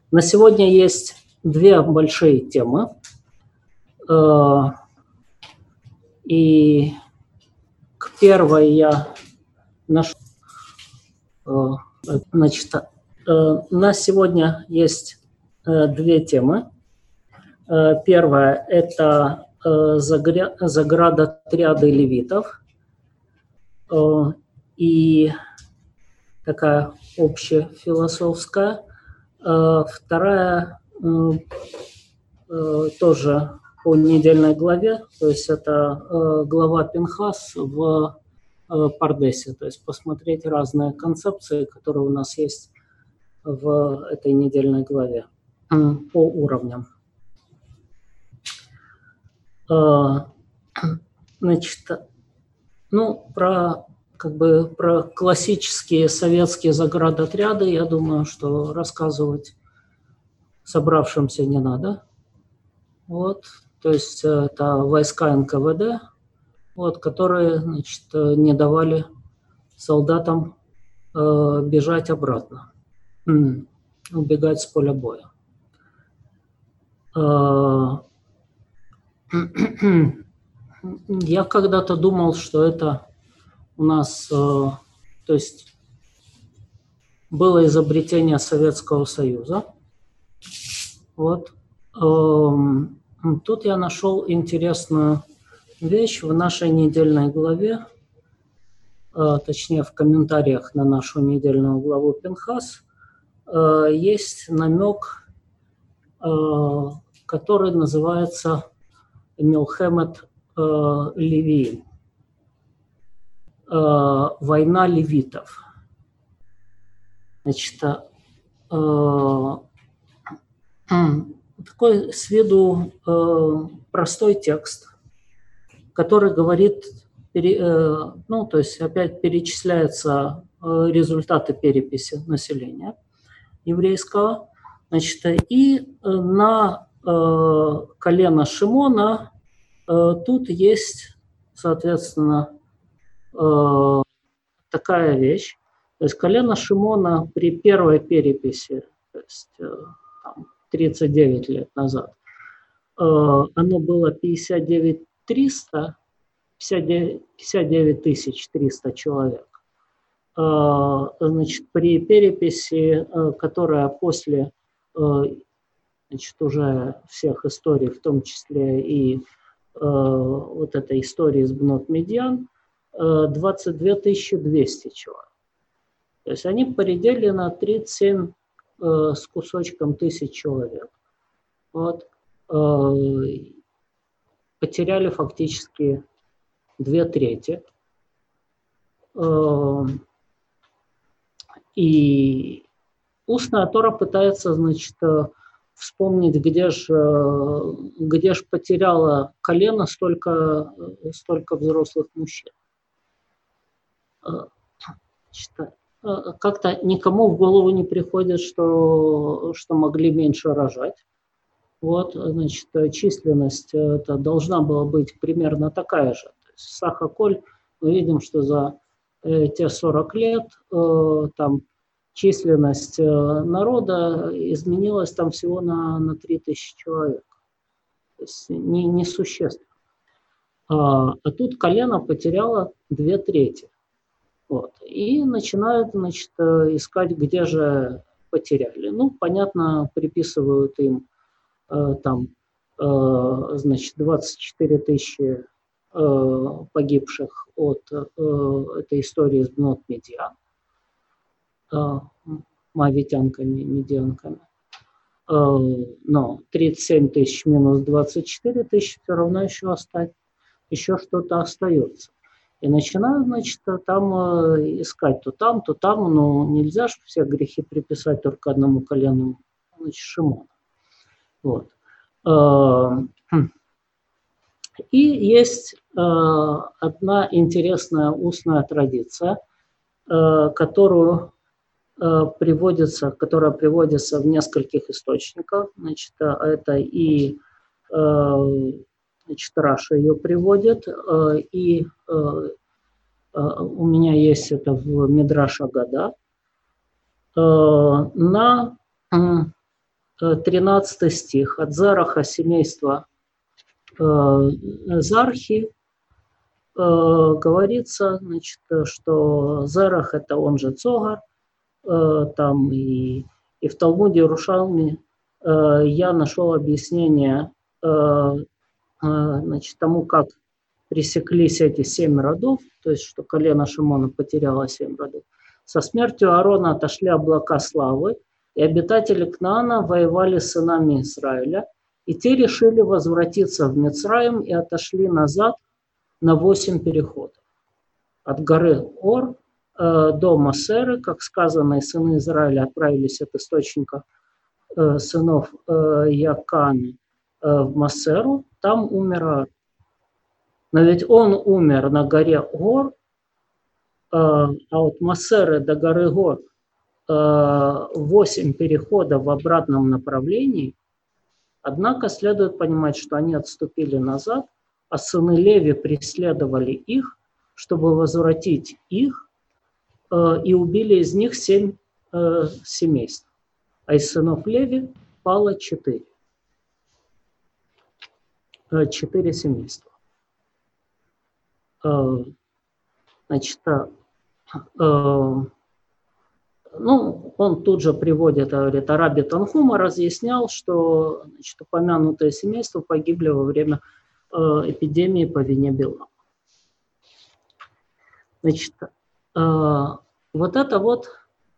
На сегодня есть две большие темы. И к первой я нашел. Значит, на сегодня есть две темы. Первая – это заградотряды левитов. И такая общефилософская. Вторая тоже по недельной главе, то есть это глава Пинхас в Пардесе, то есть посмотреть разные концепции, которые у нас есть в этой недельной главе по уровням. Значит, про классические советские заградотряды, я думаю, что рассказывать собравшимся не надо. Вот, то есть это войска НКВД, которые, не давали солдатам бежать обратно, убегать с поля боя. Я когда-то думал, что это у нас, то есть было изобретение Советского Союза. Вот. Тут я нашел интересную вещь в нашей недельной главе, точнее в комментариях на нашу недельную главу Пинхас, есть намек, который называется Милхемет Леви, война левитов. Значит, такой с виду простой текст, который говорит, то есть опять перечисляются результаты переписи населения еврейского, и на колено Шимона тут есть, соответственно, такая вещь. То есть колено Шимона при первой переписи, то есть 39 лет назад, оно было 59 300 человек. При переписи, которая после уже всех историй, в том числе и вот этой истории с Бнот Медьян, 22 200 человек. То есть они поредели на 37 с кусочком тысяч человек. Потеряли фактически 2/3. И устная Тора пытается, вспомнить, где ж потеряло колено столько взрослых мужчин. Как-то никому в голову не приходит, что могли меньше рожать. Численность это должна была быть примерно такая же. То есть Сахаколь, мы видим, что за те 40 лет там численность народа изменилась там всего на 3000 человек. То есть несущественно. А тут колено потеряло 2/3. И начинают, искать, где же потеряли. Понятно, приписывают им 24 тысячи погибших от этой истории с Бнот Медьян, моавитянками, медианками. Но 37 тысяч минус 24 тысячи все равно еще что-то остается. И начинают, там искать то там, но нельзя же все грехи приписать только одному колену Шимона. И есть одна интересная устная традиция, которая приводится в нескольких источниках. Это и Раша ее приводит, и у меня есть это в Мидраш Агада, на 13 стих. От Зараха семейства Зархи говорится, значит, что Зарах это он же Цогар, там и в Талмуде Иерушалми я нашел объяснение значит, тому, как пресеклись эти 7 родов, то есть что колено Шимона потеряло 7 родов. Со смертью Аарона отошли облака славы, и обитатели Кнаана воевали с сынами Израиля, и те решили возвратиться в Мицраим и отошли назад на 8 переходов. От горы Ор до Масеры, как сказано, и сыны Израиля отправились от источника сынов Якана в Масеру, там умер Аарон. Но ведь он умер на горе Гор, а от Масеры до горы Гор 8 переходов в обратном направлении. Однако следует понимать, что они отступили назад, а сыны Леви преследовали их, чтобы возвратить их, и убили из них 7 семейств. А из сынов Леви пало 4. 4 семейства. Значит, ну, он тут же приводит, говорит, Раби Танхума разъяснял, что, значит, упомянутые семейства погибли во время эпидемии по вине Билама. Значит, вот это вот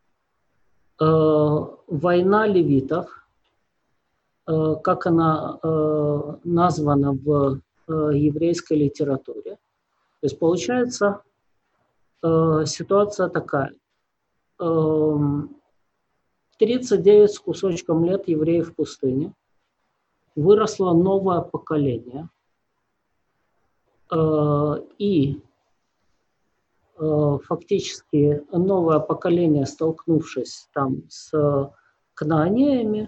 война левитов, как она названа в еврейской литературе. То есть получается ситуация такая. 39 с кусочком лет евреев в пустыне. Выросло новое поколение. И фактически новое поколение, столкнувшись там с кнаанеями,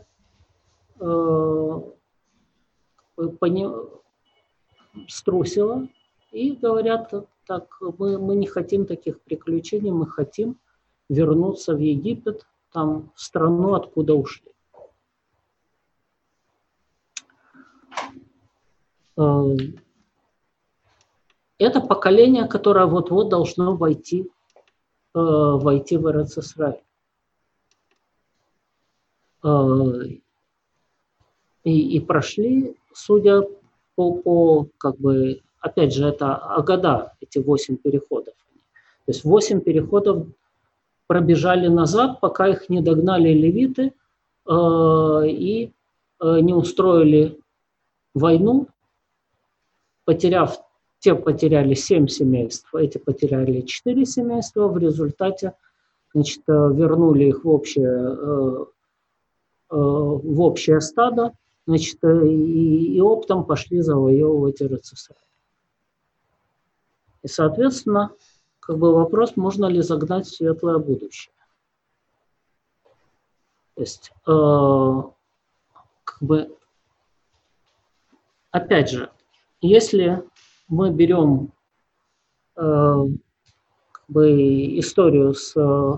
струсило и говорят, так, мы не хотим таких приключений, мы хотим вернуться в Египет, там, в страну, откуда ушли. Это поколение, которое вот-вот должно войти в Эрец-Исраэль. И прошли, судя по как бы, опять же, это Агада, эти 8 переходов. То есть 8 переходов пробежали назад, пока их не догнали левиты и не устроили войну, те потеряли 7 семейств, эти потеряли 4 семейства, в результате, значит, вернули их в общее стадо, значит, и оптом пошли завоевывать Эрец-Исраэль. И, соответственно, как бы вопрос, можно ли загнать в светлое будущее. То есть, как бы, опять же, если мы берем как бы историю с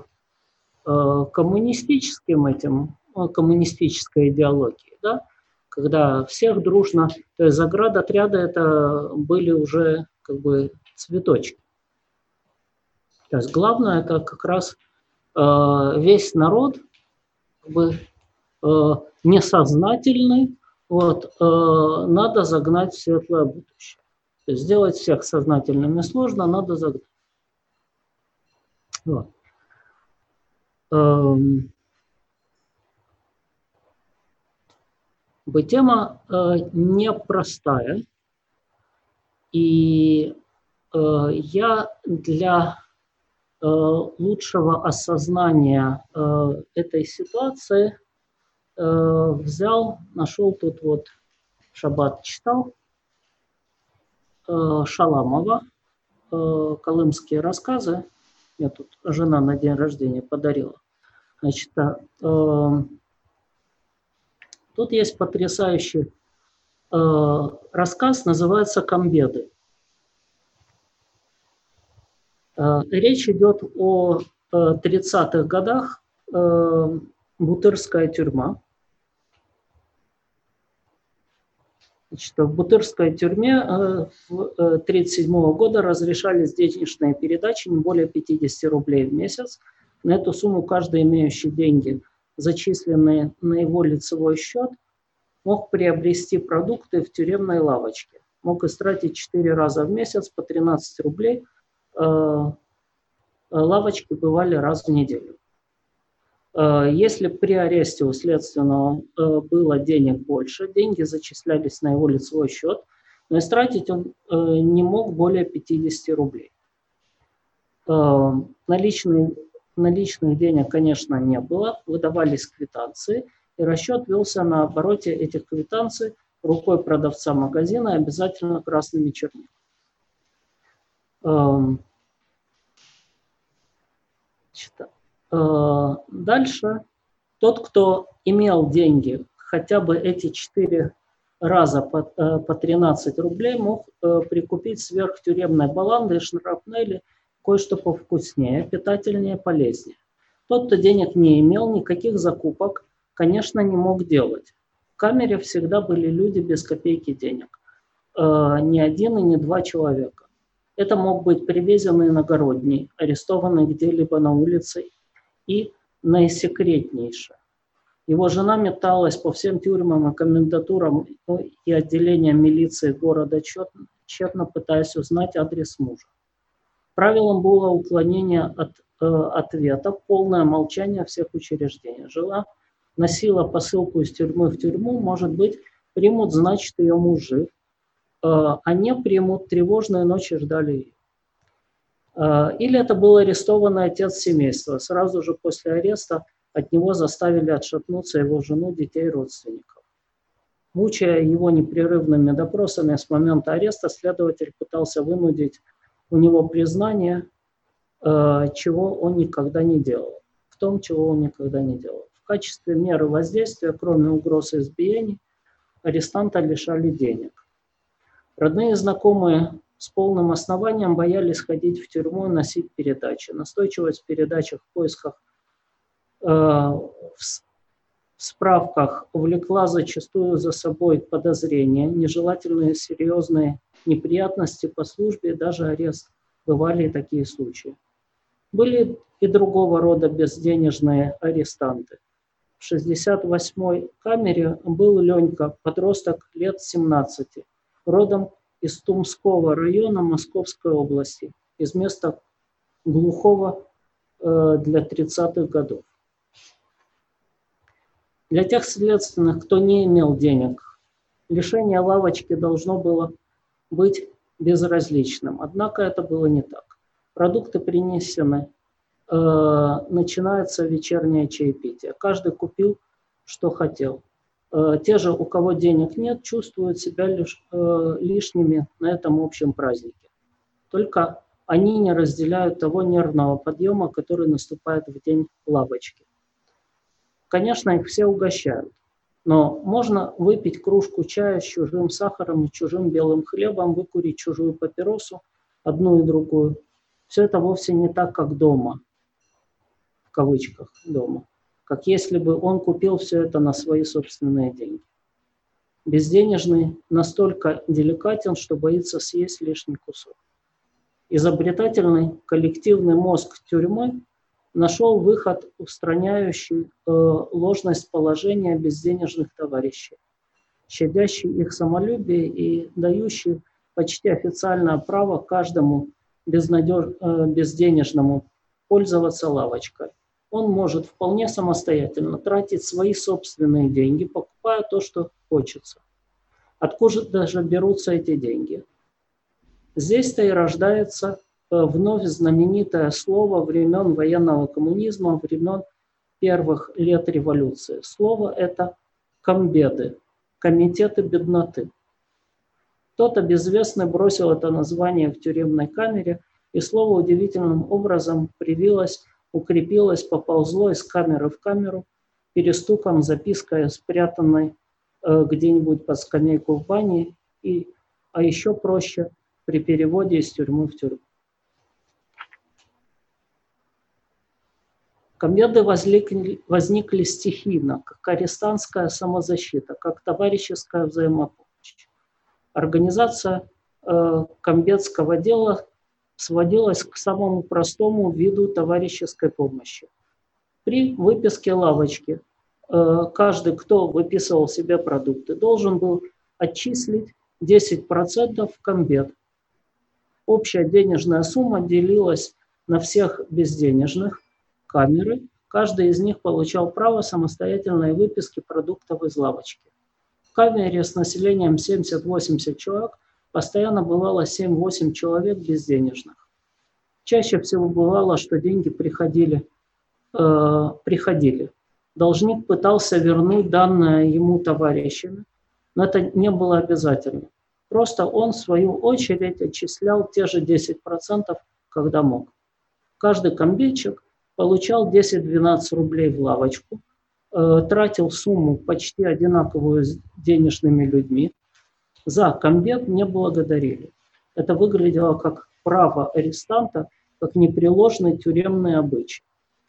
коммунистической идеологией, да, когда всех дружно, то есть заградотряды это были уже как бы цветочки. То есть главное это как раз весь народ как бы, несознательный, вот, надо загнать в светлое будущее. То есть сделать всех сознательными сложно, надо загнать. Вот. Тема непростая, и я для лучшего осознания этой ситуации нашел тут вот, шаббат читал, Шаламова, колымские рассказы, мне тут жена на день рождения подарила. Значит, тут есть потрясающий рассказ, называется «Камбеды». Речь идет о 30-х годах, Бутырская тюрьма. Значит, в Бутырской тюрьме в 1937 года разрешались денежные передачи не более 50 рублей в месяц. На эту сумму каждый, имеющий деньги, зачисленные на его лицевой счет, мог приобрести продукты в тюремной лавочке. Мог истратить 4 раза в месяц по 13 рублей. Лавочки бывали раз в неделю. Если при аресте у следственного было денег больше, деньги зачислялись на его лицевой счет, но истратить он не мог более 50 рублей. Наличных денег, конечно, не было, выдавались квитанции, и расчет велся на обороте этих квитанций рукой продавца магазина, обязательно красными чернилами. Дальше тот, кто имел деньги, хотя бы эти 4 раза по 13 рублей, мог прикупить сверхтюремной баланды, шрапнели, кое-что повкуснее, питательнее, полезнее. Тот, кто денег не имел, никаких закупок, конечно, не мог делать. В камере всегда были люди без копейки денег. Ни один и ни 2 человека. Это мог быть привезенный иногородний, арестованный где-либо на улице, и наисекретнейшее. Его жена металась по всем тюрьмам и комендатурам и отделениям милиции города, тщетно пытаясь узнать адрес мужа. Правилом было уклонение от ответа, полное молчание всех учреждений. Жена носила посылку из тюрьмы в тюрьму, может быть, примут, значит, ее муж жив, а не примут, тревожные ночи ждали ее. Или это был арестованный отец семейства. Сразу же после ареста от него заставили отшатнуться его жену, детей, родственников. Мучая его непрерывными допросами с момента ареста, следователь пытался вынудить у него признание, чего он никогда не делал. В том, чего он никогда не делал. В качестве меры воздействия, кроме угроз и избиений, арестанта лишали денег. Родные и знакомые с полным основанием боялись ходить в тюрьму и носить передачи. Настойчивость в передачах, в поисках, в справках влекла зачастую за собой подозрения, нежелательные серьезные неприятности по службе, даже арест. Бывали и такие случаи. Были и другого рода безденежные арестанты. В 68-й камере был Ленька, подросток лет 17, родом из Тумского района Московской области, из места глухого для 30-х годов. Для тех следственных, кто не имел денег, лишение лавочки должно было быть безразличным. Однако это было не так. Продукты принесены, начинается вечернее чаепитие. Каждый купил, что хотел. Те же, у кого денег нет, чувствуют себя лишними на этом общем празднике. Только они не разделяют того нервного подъема, который наступает в день лавочки. Конечно, их все угощают, но можно выпить кружку чая с чужим сахаром и чужим белым хлебом, выкурить чужую папиросу, одну и другую. Все это вовсе не так, как дома, в кавычках дома. Как если бы он купил все это на свои собственные деньги. Безденежный настолько деликатен, что боится съесть лишний кусок. Изобретательный коллективный мозг тюрьмы нашел выход, устраняющий ложность положения безденежных товарищей, щадящий их самолюбие и дающий почти официальное право каждому безденежному пользоваться лавочкой. Он может вполне самостоятельно тратить свои собственные деньги, покупая то, что хочется. Откуда даже берутся эти деньги? Здесь-то и рождается вновь знаменитое слово времен военного коммунизма, времен первых лет революции. Слово это комбеды, комитеты бедноты. Кто-то безвестный бросил это название в тюремной камере, и слово удивительным образом привилось, укрепилось, поползло из камеры в камеру, перестуком, запиской, спрятанной где-нибудь под скамейку в бане, а еще проще при переводе из тюрьмы в тюрьму. Комбеды возникли стихийно, как арестантская самозащита, как товарищеская взаимопомощь. Организация комбедского дела сводилась к самому простому виду товарищеской помощи. При выписке лавочки каждый, кто выписывал себе продукты, должен был отчислить 10% в комбед. Общая денежная сумма делилась на всех безденежных камеры. Каждый из них получал право самостоятельной выписки продуктов из лавочки. В камере с населением 70-80 человек постоянно бывало 7-8 человек безденежных. Чаще всего бывало, что деньги приходили. Должник пытался вернуть данное ему товарищами, но это не было обязательно. Просто он, в свою очередь, отчислял те же 10%, когда мог. Каждый комбедчик получал 10-12 рублей в лавочку, тратил сумму почти одинаковую с денежными людьми. За комбед не благодарили. Это выглядело как право арестанта, как непреложный тюремный обычай.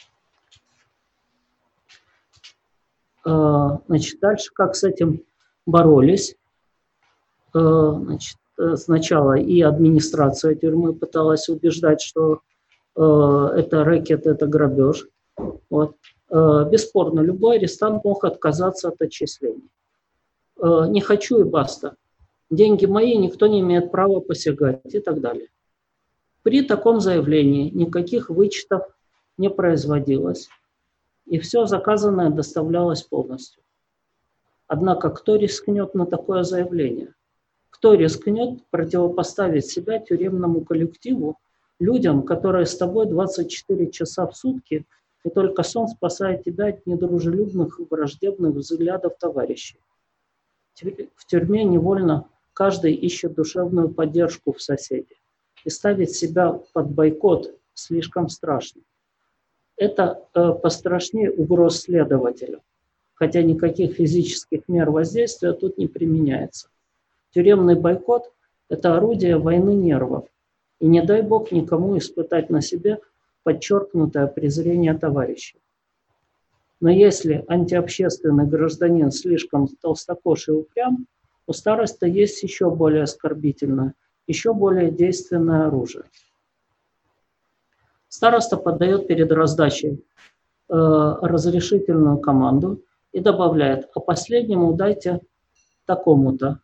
Значит, дальше как с этим боролись? Значит, сначала и администрация тюрьмы пыталась убеждать, что это рэкет, это грабеж. Вот. Бесспорно, любой арестант мог отказаться от отчислений. Не хочу и баста. Деньги мои, никто не имеет права посягать и так далее. При таком заявлении никаких вычетов не производилось, и все заказанное доставлялось полностью. Однако кто рискнет на такое заявление? Кто рискнет противопоставить себя тюремному коллективу, людям, которые с тобой 24 часа в сутки, и только сон спасает тебя от недружелюбных и враждебных взглядов товарищей? В тюрьме невольно каждый ищет душевную поддержку в соседе. И ставить себя под бойкот слишком страшно. Это пострашнее угроз следователю, хотя никаких физических мер воздействия тут не применяется. Тюремный бойкот – это орудие войны нервов, и не дай бог никому испытать на себе подчеркнутое презрение товарищей. Но если антиобщественный гражданин слишком толстокож и упрям, у староста есть еще более оскорбительное, еще более действенное оружие. Староста подает перед раздачей разрешительную команду и добавляет: а последнему дайте такому-то,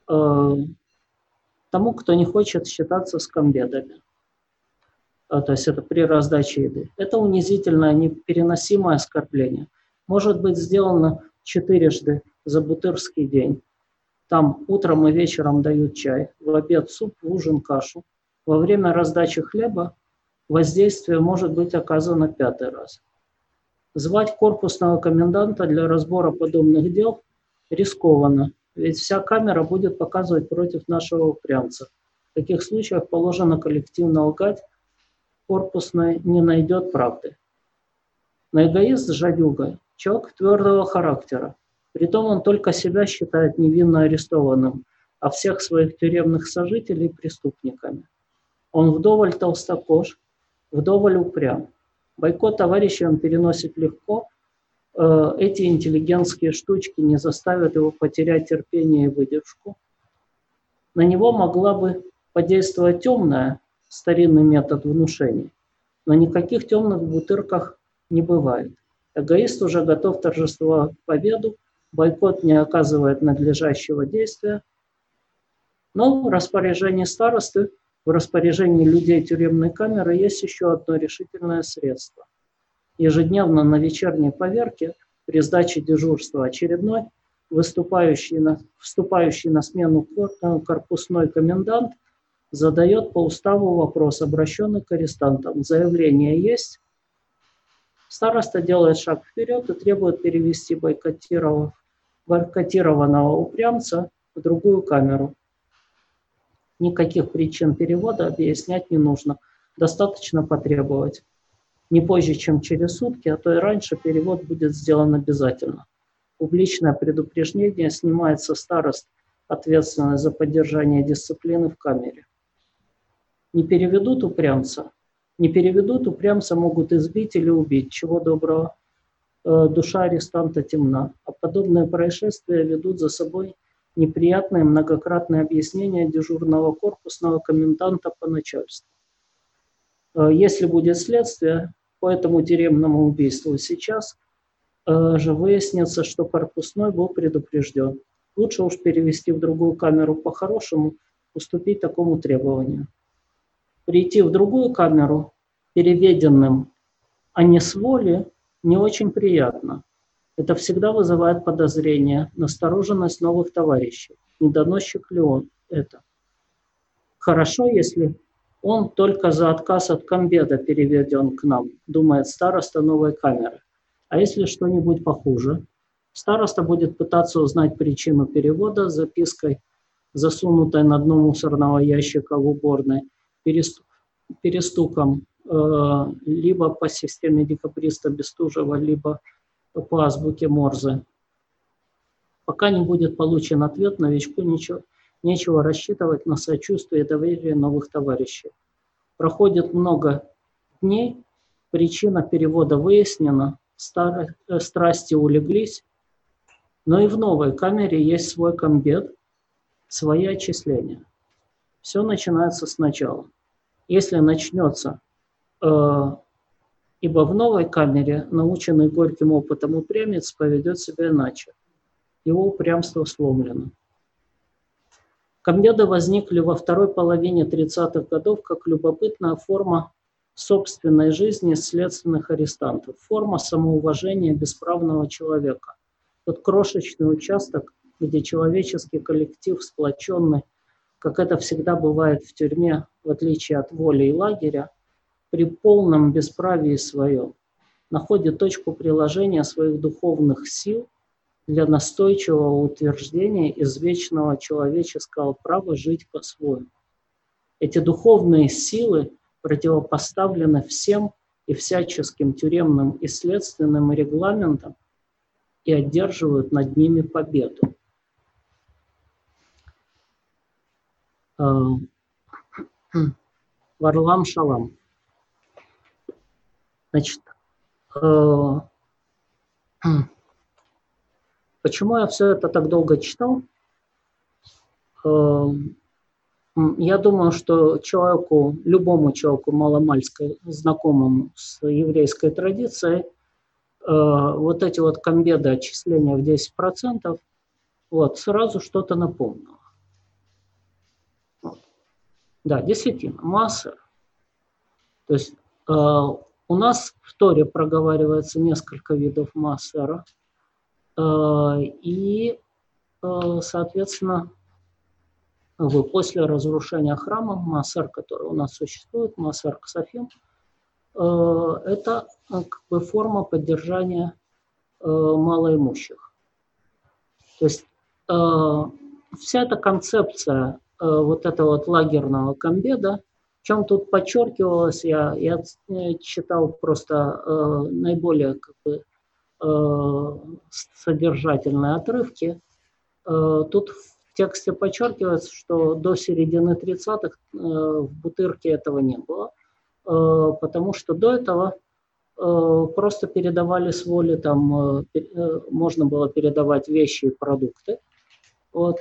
тому, кто не хочет считаться с комбедами. То есть это при раздаче еды. Это унизительное, непереносимое оскорбление. Может быть сделано 4 за бутырский день. Там утром и вечером дают чай, в обед суп, в ужин кашу. Во время раздачи хлеба воздействие может быть оказано 5-й раз. Звать корпусного коменданта для разбора подобных дел рискованно, ведь вся камера будет показывать против нашего упрямца. В таких случаях положено коллективно лгать, корпусный не найдет правды. Но эгоист жадюга, человек твердого характера. Притом он только себя считает невинно арестованным, а всех своих тюремных сожителей преступниками. Он вдоволь толстокож, вдоволь упрям. Бойкот товарищей он переносит легко. Эти интеллигентские штучки не заставят его потерять терпение и выдержку. На него могла бы подействовать темная, старинный метод внушения, но никаких темных в бутырках не бывает. Эгоист уже готов торжествовать победу, бойкот не оказывает надлежащего действия, но в распоряжении старосты, в распоряжении людей тюремной камеры есть еще одно решительное средство. Ежедневно на вечерней поверке при сдаче дежурства очередной вступающий на смену корпусной комендант задает по уставу вопрос, обращенный к арестантам. Заявление есть. Староста делает шаг вперед и требует перевести бойкотированного упрямца в другую камеру. Никаких причин перевода объяснять не нужно. Достаточно потребовать. Не позже, чем через сутки, а то и раньше перевод будет сделан обязательно. Публичное предупреждение снимает со старост ответственность за поддержание дисциплины в камере. Не переведут упрямца, могут избить или убить, чего доброго. Душа арестанта темна, а подобные происшествия ведут за собой неприятные многократные объяснения дежурного корпусного коменданта по начальству. Если будет следствие по этому тюремному убийству сейчас, же выяснится, что корпусной был предупрежден. Лучше уж перевести в другую камеру по-хорошему, уступить такому требованию. Прийти в другую камеру переведенным, а не с воли, не очень приятно. Это всегда вызывает подозрение, настороженность новых товарищей. Не доносчик ли он это? Хорошо, если он только за отказ от комбеда переведен к нам, думает староста новой камеры. А если что-нибудь похуже? Староста будет пытаться узнать причину перевода с запиской, засунутой на дно мусорного ящика в уборной, перестуком либо по системе декабриста Бестужева, либо по азбуке Морзе. Пока не будет получен ответ, новичку нечего рассчитывать на сочувствие и доверие новых товарищей. Проходит много дней, причина перевода выяснена, страсти улеглись, но и в новой камере есть свой комбед, свои отчисления. Все начинается сначала. Если начнется, ибо в новой камере, наученный горьким опытом упрямец, поведет себя иначе. Его упрямство сломлено. Комбеды возникли во второй половине 30-х годов как любопытная форма собственной жизни следственных арестантов, форма самоуважения бесправного человека. Тот крошечный участок, где человеческий коллектив сплоченный, как это всегда бывает в тюрьме, в отличие от воли и лагеря, при полном бесправии своем, находит точку приложения своих духовных сил для настойчивого утверждения извечного человеческого права жить по-своему. Эти духовные силы противопоставлены всем и всяческим тюремным и следственным регламентам и одерживают над ними победу. Варлам Шалам. Значит, почему я все это так долго читал? Я думаю, что любому человеку маломальски знакомому с еврейской традицией, вот эти вот комбеды отчисления в 10%, вот, сразу что-то напомнило. Вот. Да, действительно, массер. То есть у нас в Торе проговаривается несколько видов массера, и, соответственно, после разрушения храма массер, который у нас существует, массер Ксафим, это как бы форма поддержания малоимущих. То есть вся эта концепция вот этого вот лагерного комбеда, в чем тут подчеркивалось, я читал просто наиболее как бы содержательные отрывки. Тут в тексте подчеркивается, что до середины 30-х в Бутырке этого не было, потому что до этого просто передавали с воли, там можно было передавать вещи и продукты. Вот,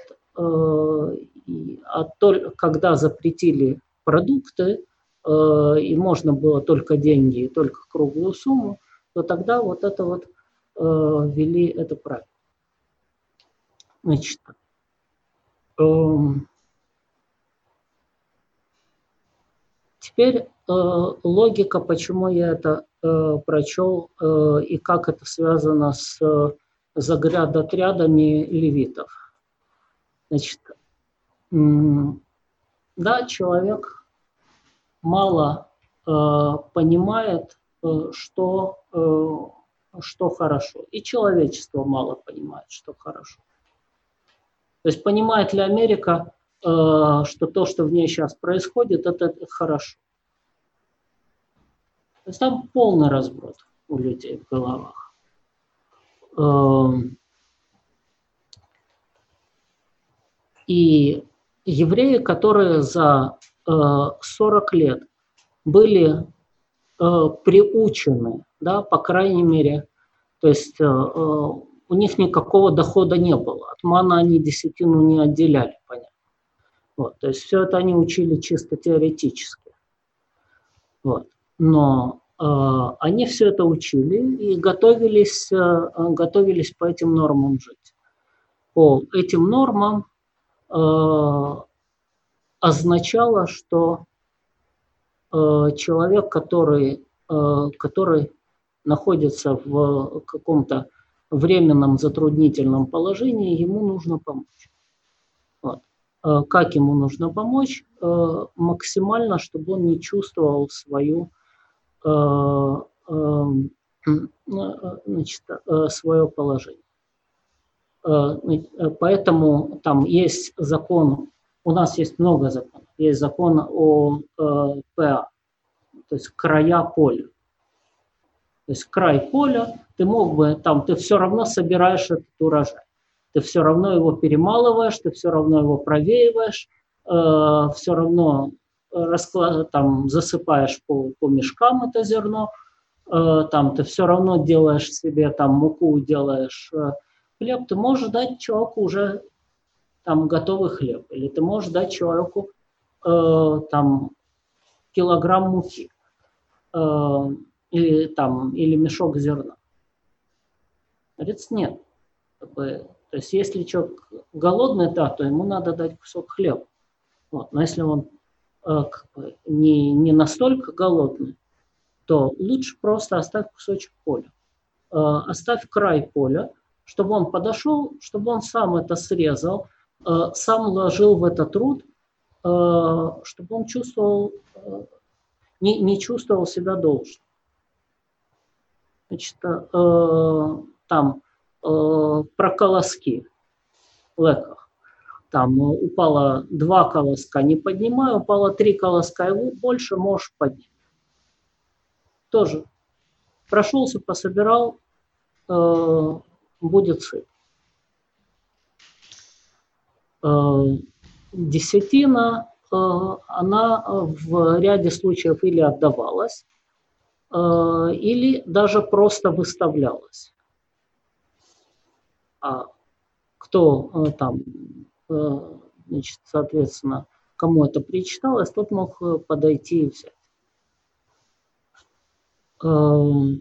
только когда запретили продукты, и можно было только деньги и только круглую сумму, то тогда вот это вот ввели это правило. Значит, теперь логика, почему я это прочел и как это связано с заградотрядами левитов. Значит, да, человек мало понимает, что хорошо, и человечество мало понимает, что хорошо. То есть понимает ли Америка, что то, что в ней сейчас происходит, это хорошо? То есть там полный разброд у людей в головах. И евреи, которые за 40 лет были приучены, да, по крайней мере, то есть у них никакого дохода не было. От мана они десятину не отделяли, понятно. Вот, то есть все это они учили чисто теоретически. Вот. Но они все это учили и готовились по этим нормам жить. По этим нормам означало, что человек, который находится в каком-то временном затруднительном положении, ему нужно помочь. Вот. Как ему нужно помочь? Максимально, чтобы он не чувствовал свое положение. Поэтому там есть закон, у нас есть много законов. Есть закон о ПА, то есть края поля. То есть край поля, ты мог бы, там, ты все равно собираешь этот урожай. Ты все равно его перемалываешь, ты все равно его провеиваешь, все равно там, засыпаешь по мешкам это зерно, там, ты все равно делаешь себе там, муку, делаешь хлеб, ты можешь дать человеку уже там, готовый хлеб, или ты можешь дать человеку там, килограмм муки. Или мешок зерна. Говорится, нет. То есть, если человек голодный, да, то ему надо дать кусок хлеба. Вот. Но если он не настолько голодный, то лучше просто оставь кусочек поля. Оставь край поля, чтобы он подошел, чтобы он сам это срезал, сам вложил в это труд, чтобы он чувствовал, не чувствовал себя должным. Значит, там про колоски в леках. Там упало 2 колоска, не поднимай, упало 3 колоска, и больше можешь поднять. Тоже прошелся, пособирал, будет сыт. Десятина, она в ряде случаев или отдавалась, или даже просто выставлялась. А кто там, значит, соответственно, кому это причиталось, тот мог подойти и взять. У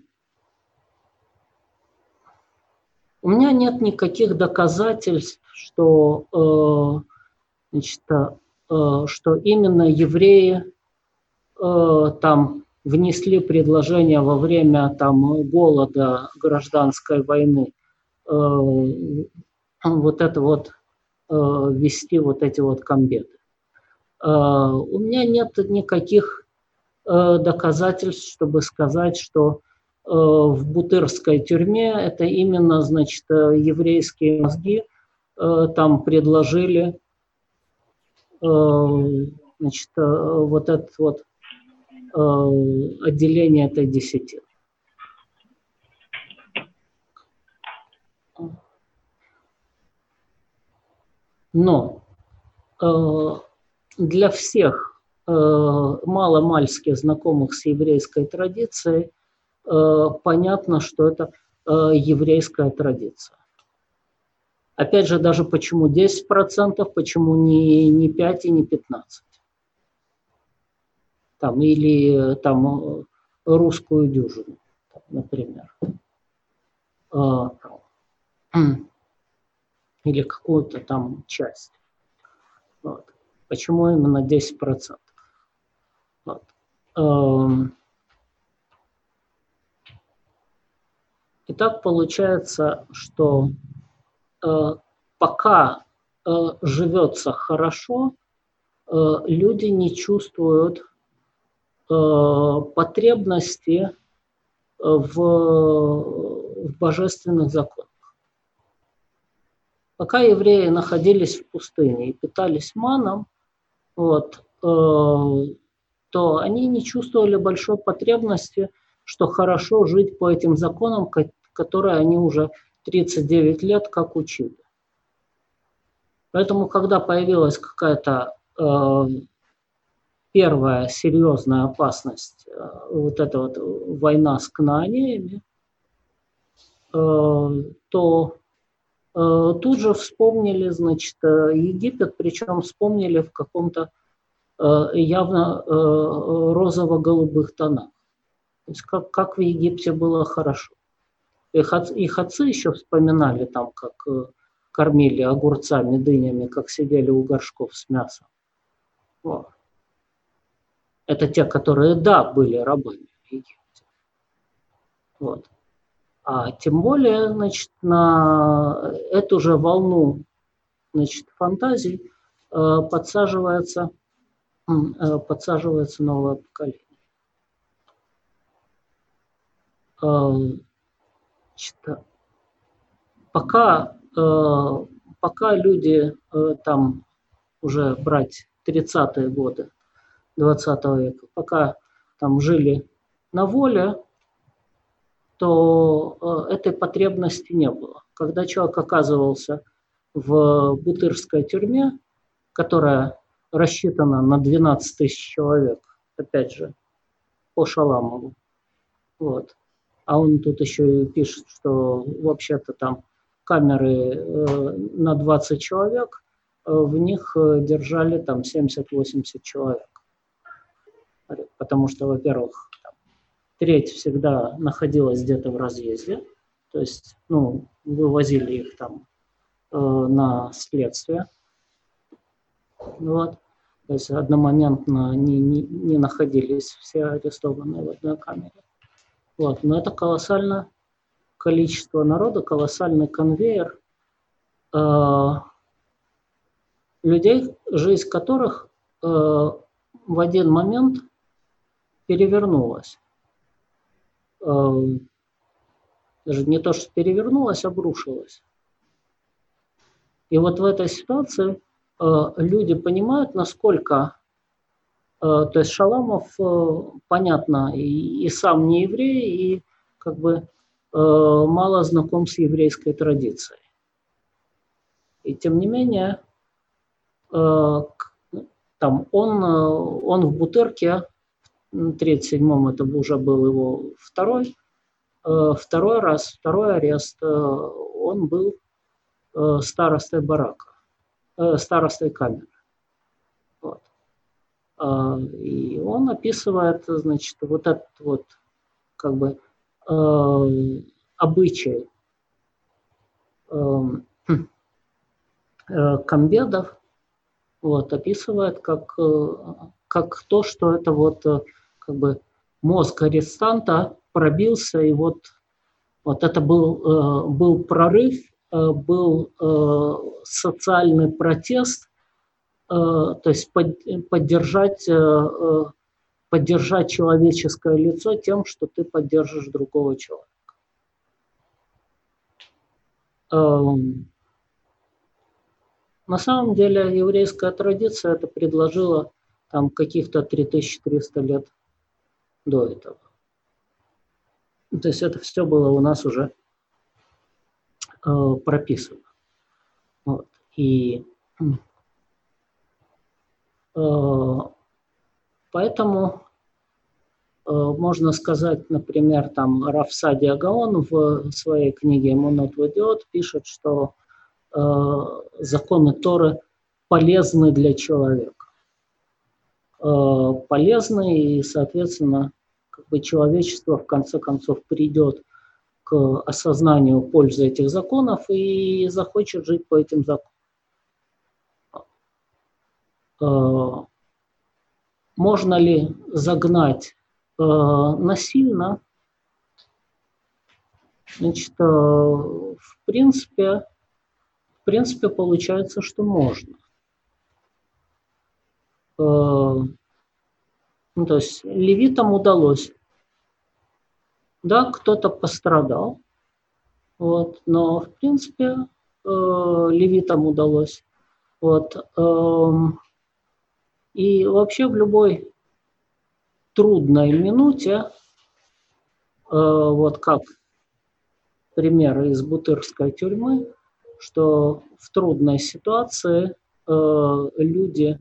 меня нет никаких доказательств, что, значит, что именно евреи там внесли предложение во время там голода, гражданской войны, вот это вот вести вот эти вот комбеты. У меня нет никаких доказательств, чтобы сказать, что в бутырской тюрьме это именно, значит, еврейские мозги там предложили, значит, вот это вот отделение этой десятины. Но для всех маломальски знакомых с еврейской традицией понятно, что это еврейская традиция. Опять же, даже почему 10%, почему не 5 и не 15. Там, или там русскую дюжину, например. Или какую-то там часть. Вот. Почему именно 10%? Вот. Итак, получается, что пока живется хорошо, люди не чувствуют потребности в божественных законах. Пока евреи находились в пустыне и питались маном, вот, то они не чувствовали большой потребности, что хорошо жить по этим законам, которые они уже 39 лет как учили. Поэтому, когда появилась какая-то первая серьезная опасность, вот эта вот война с кнаанеями, то тут же вспомнили, значит, Египет, причем вспомнили в каком-то явно розово-голубых тонах. То есть как в Египте было хорошо. Их отцы еще вспоминали там, как кормили огурцами, дынями, как сидели у горшков с мясом. Вот. Это те, которые, да, были рабами в Египте. Вот. А тем более, значит, на эту же волну, значит, фантазий подсаживается новое поколение. Значит, пока люди там уже брать 30-е годы 20 века, пока там жили на воле, то этой потребности не было. Когда человек оказывался в бутырской тюрьме, которая рассчитана на 12 тысяч человек, опять же, по Шаламову, вот. А он тут еще и пишет, что вообще-то там камеры на 20 человек, в них держали там 70-80 человек. Потому что, во-первых, треть всегда находилась где-то в разъезде, то есть, ну, вывозили их там на следствие. Вот. То есть одномоментно не находились все арестованные в одной камере. Вот. Но это колоссальное количество народа, колоссальный конвейер людей, жизнь которых в один момент перевернулась. Даже не то, что перевернулась, обрушилась. И вот в этой ситуации люди понимают, насколько, то есть Шаламов, понятно, и сам не еврей, и как бы мало знаком с еврейской традицией. И тем не менее, там он в Бутырке, в 1937-м это уже был его второй арест, он был старостой барака, старостой камеры. Вот. И он описывает, значит, вот этот вот как бы обычай комбедов, вот, описывает как то, что это вот как бы мозг арестанта пробился, и вот это был прорыв, был социальный протест, то есть поддержать человеческое лицо тем, что ты поддержишь другого человека. На самом деле еврейская традиция это предложила там каких-то 3300 лет до этого. То есть это все было у нас уже прописано. Вот. И поэтому можно сказать, например, там Рав Садия Гаон в своей книге «Эмунот вадиот» пишет, что законы Торы полезны для человека. Полезны, и, соответственно, как бы человечество в конце концов придет к осознанию пользы этих законов и захочет жить по этим законам. Можно ли загнать насильно? Значит, в принципе, получается, что можно. Ну, то есть левитам удалось. Да, кто-то пострадал, вот, но в принципе левитам удалось. Вот, и вообще в любой трудной минуте, вот как пример из Бутырской тюрьмы, что в трудной ситуации люди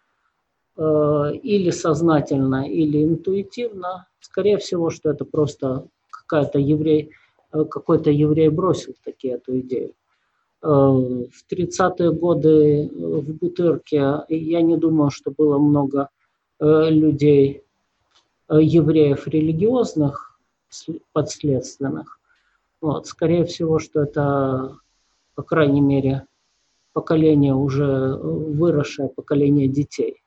или сознательно, или интуитивно, скорее всего, что это просто какая-то какой-то еврей бросил таки эту идею. В 30-е годы в Бутырке я не думаю, что было много людей, евреев религиозных, подследственных. Вот. Скорее всего, что это, по крайней мере, поколение уже выросшее, поколение детей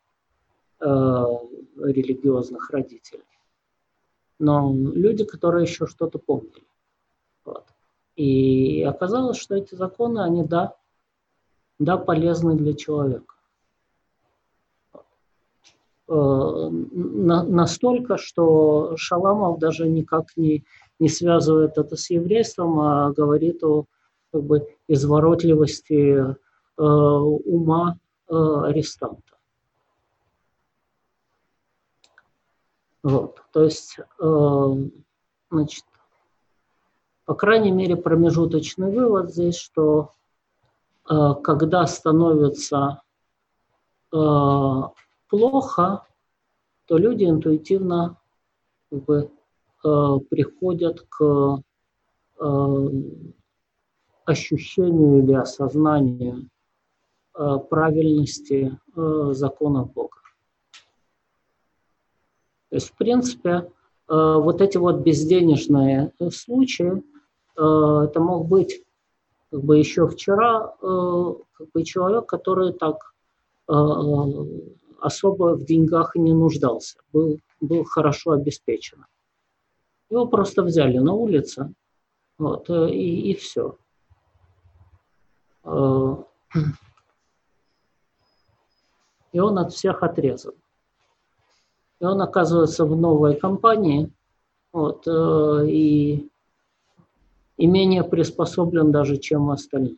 религиозных родителей. Но люди, которые еще что-то помнили. Вот. И оказалось, что эти законы, они, да, полезны для человека. Настолько, что Шаламов даже никак не связывает это с еврейством, а говорит о как бы изворотливости ума арестанта. Вот. То есть, значит, по крайней мере, промежуточный вывод здесь, что когда становится плохо, то люди интуитивно как бы, приходят к ощущению или осознанию правильности закона Бога. То есть, в принципе, вот эти вот безденежные случаи, это мог быть как бы еще вчера как бы человек, который так особо в деньгах и не нуждался, был хорошо обеспечен. Его просто взяли на улице, вот, и все. И он от всех отрезан. И он оказывается в новой компании, вот, и менее приспособлен даже, чем остальные.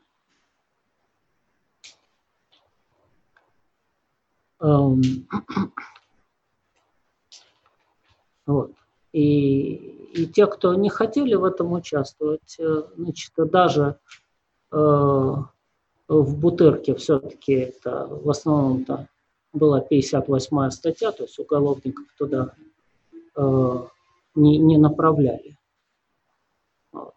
Вот. И те, кто не хотели в этом участвовать, значит, даже в Бутырке все-таки это в основном-то была 58-я статья, то есть уголовников туда не направляли. Вот.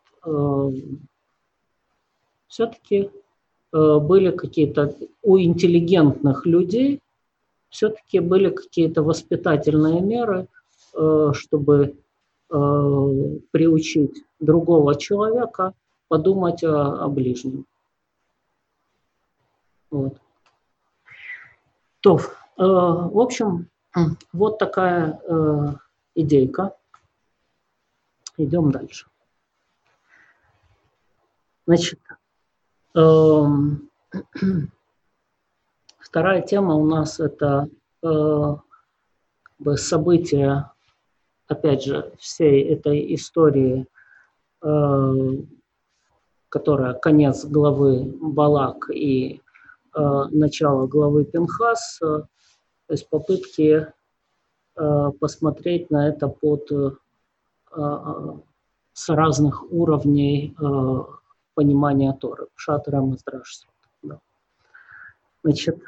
Все-таки были какие-то у интеллигентных людей, все-таки были какие-то воспитательные меры, чтобы приучить другого человека подумать о ближнем. Вот. То, в общем, вот такая идейка. Идем дальше. Значит, вторая тема у нас это события, опять же, всей этой истории, которая конец главы Балак и начало главы Пинхас, то есть попытки посмотреть на это с разных уровней понимания Торы. Пшат, Рамес, Драш. Да. Значит,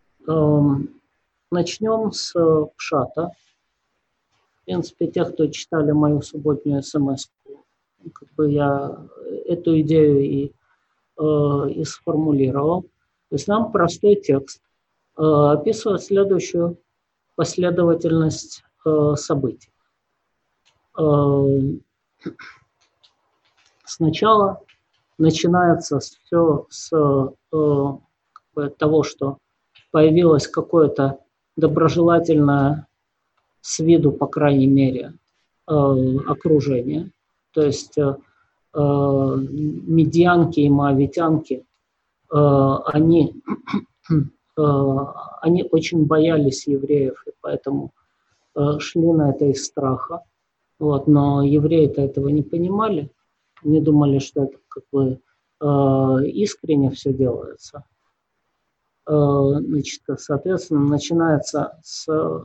начнем с Пшата. В принципе, те, кто читали мою субботнюю смс-ку, как бы я эту идею и сформулировал. То есть нам простой текст описывает следующую последовательность событий. Сначала начинается все с того, что появилось какое-то доброжелательное с виду, по крайней мере, окружение. То есть медианки и моавитянки, они очень боялись евреев, и поэтому шли на это из страха. Вот, но евреи-то этого не понимали, не думали, что это как бы искренне все делается. Значит, соответственно, начинается с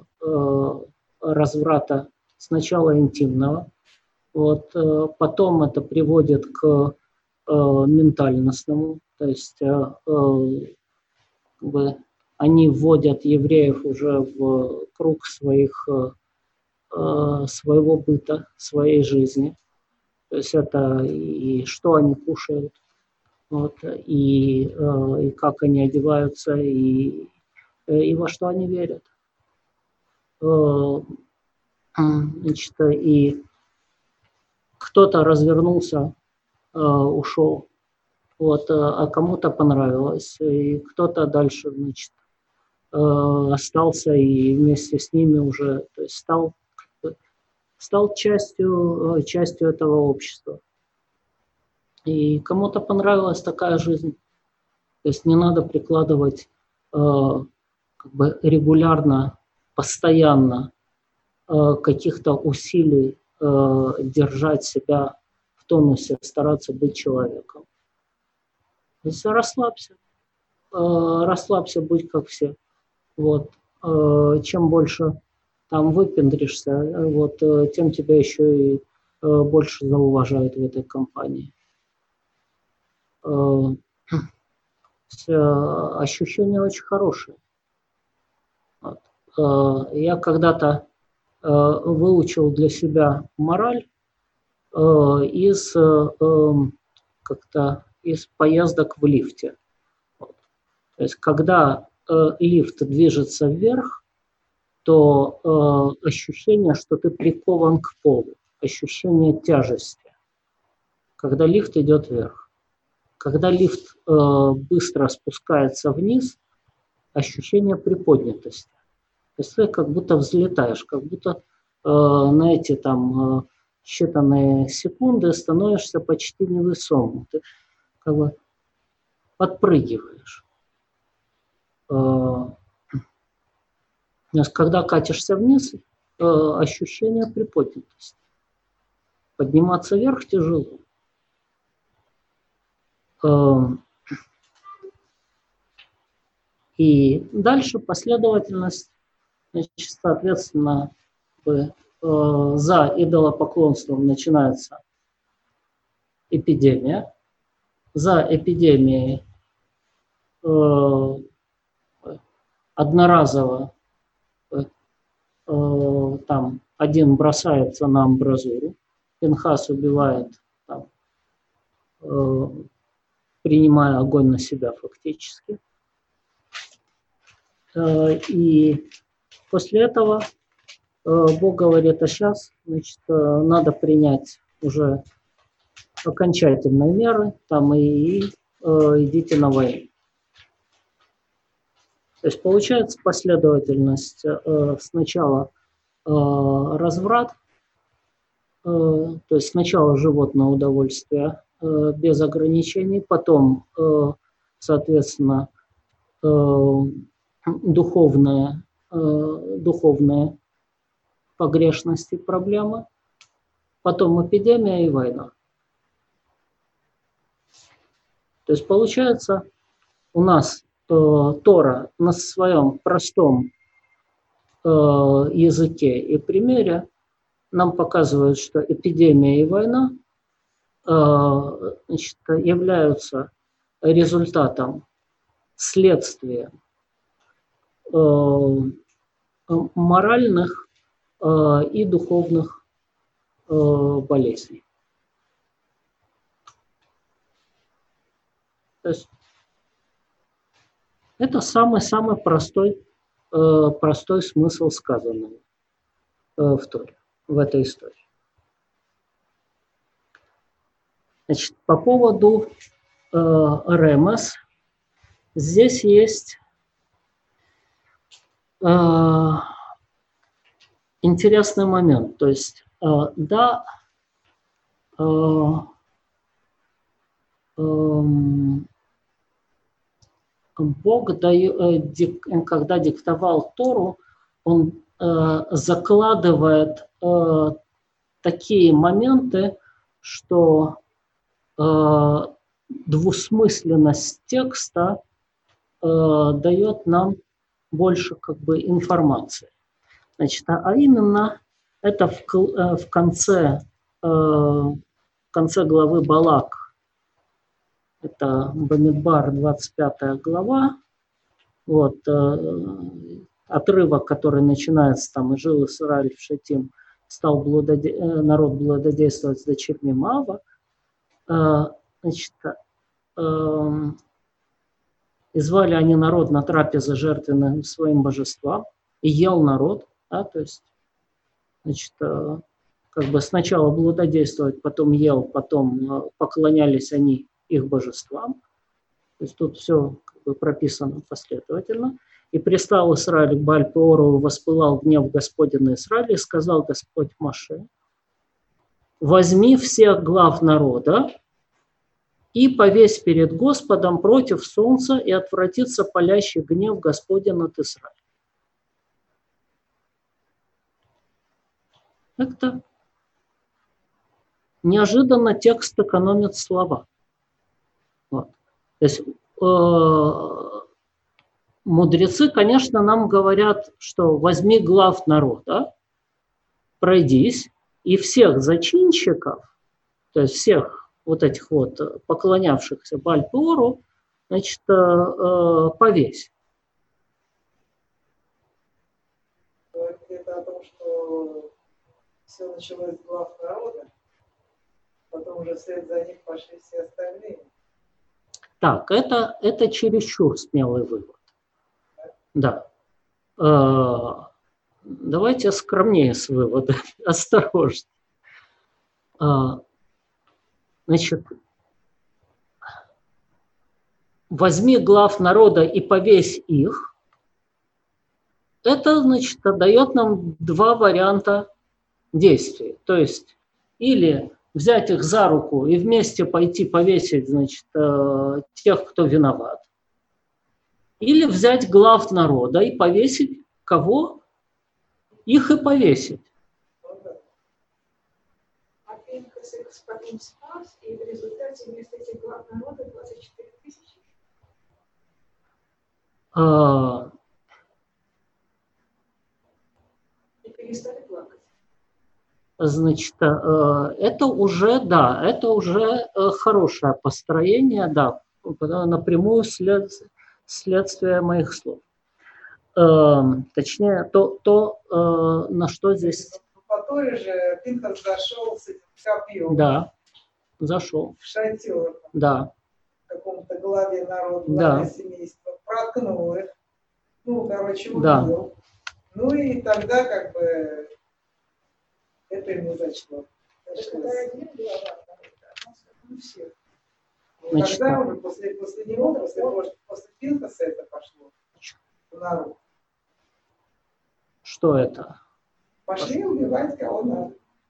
разврата сначала интимного, вот, потом это приводит к ментальностному, то есть как бы, они вводят евреев уже в круг своего быта, своей жизни. То есть это и что они кушают, вот, и как они одеваются, и во что они верят. Значит, и кто-то развернулся, ушел, вот, а кому-то понравилось, и кто-то дальше, значит, остался и вместе с ними уже, то есть стал частью этого общества. И кому-то понравилась такая жизнь. То есть не надо прикладывать как бы регулярно, постоянно каких-то усилий держать себя в тонусе, стараться быть человеком. То есть расслабься, будь как все. Вот. Чем больше там выпендришься, вот, тем тебя еще и больше зауважают в этой компании. Ощущения очень хорошие. Вот. Я когда-то выучил для себя мораль из поездок в лифте. Вот. То есть, когда лифт движется вверх, то ощущение, что ты прикован к полу, ощущение тяжести, когда лифт идет вверх. Когда лифт быстро спускается вниз, ощущение приподнятости. То есть ты как будто взлетаешь, как будто на эти там считанные секунды становишься почти невесомым. Ты как бы подпрыгиваешь. Когда катишься вниз, ощущение приподнятости. Подниматься вверх тяжело. И дальше последовательность, значит, соответственно, за идолопоклонством начинается эпидемия. За эпидемией одноразово там один бросается на амбразуру, Пинхас убивает, там, принимая огонь на себя фактически. И после этого Бог говорит, а сейчас, значит, надо принять уже окончательные меры, там и идите на войну. То есть получается последовательность сначала разврат, то есть сначала животное удовольствие без ограничений, потом, соответственно, духовные погрешности, проблемы, потом эпидемия и война. То есть получается у нас Тора на своем простом языке и примере нам показывает, что эпидемия и война значит, являются результатом, следствием моральных и духовных болезней. То есть это самый-самый простой смысл сказанного в Торе, в этой истории. Значит, по поводу ремес, здесь есть интересный момент. То есть, да, Бог, когда диктовал Тору, он закладывает такие моменты, что двусмысленность текста дает нам больше как бы информации. Значит, а именно это в конце главы Балак. Это Бамидбар, 25 глава. Вот, отрывок, который начинается там «И жил Исраиль в Шитим стал народ блудодействовать с дочерьми Моава, значит, и звали они народ на трапезы жертвенным своим божествам, и ел народ, да, то есть, значит, как бы сначала блудодействовать, потом ел, потом поклонялись они их божествам. То есть тут все как бы прописано последовательно. И пристал Израиль к Бааль-Пеору, воспылал гнев Господень на Израиле, и сказал Господь Моше: возьми всех глав народа и повесь перед Господом против солнца, и отвратится палящий гнев Господень от Израиля. Это неожиданно текст экономит слова. Вот. То есть мудрецы, конечно, нам говорят, что возьми глав народа, пройдись, и всех зачинщиков, то есть всех вот этих вот поклонявшихся Бааль-Пеору, значит, повесь. Это о том, что все началось с глав народа, потом уже вслед за них пошли все остальные. Так, это чересчур смелый вывод. Да. Давайте скромнее с выводом, осторожно. Значит, возьми глав народа и повесь их. Это, значит, дает нам два варианта действий. То есть, или взять их за руку и вместе пойти повесить, значит, тех, кто виноват. Или взять глав народа и повесить кого? Их и повесить. А Пинхас их потом спас, и в результате вместо этих глав народа 24 тысячи. И перестали плакать. Значит, это уже, да, это уже хорошее построение, да, напрямую следствие моих слов. Точнее, на что здесь... По той же Пинхас зашел с этим копьем. Да, зашел. В шатер. Да. В каком-то главе народа, да. Семейства. Проткнул их. Ну, короче, убил. Да. Ну и тогда как бы это ему зачло. Когда один глава, Ну, все. Значит, тогда уже после него, после Пинхаса это пошло в народ. Что это? Пошли убивать кого надо.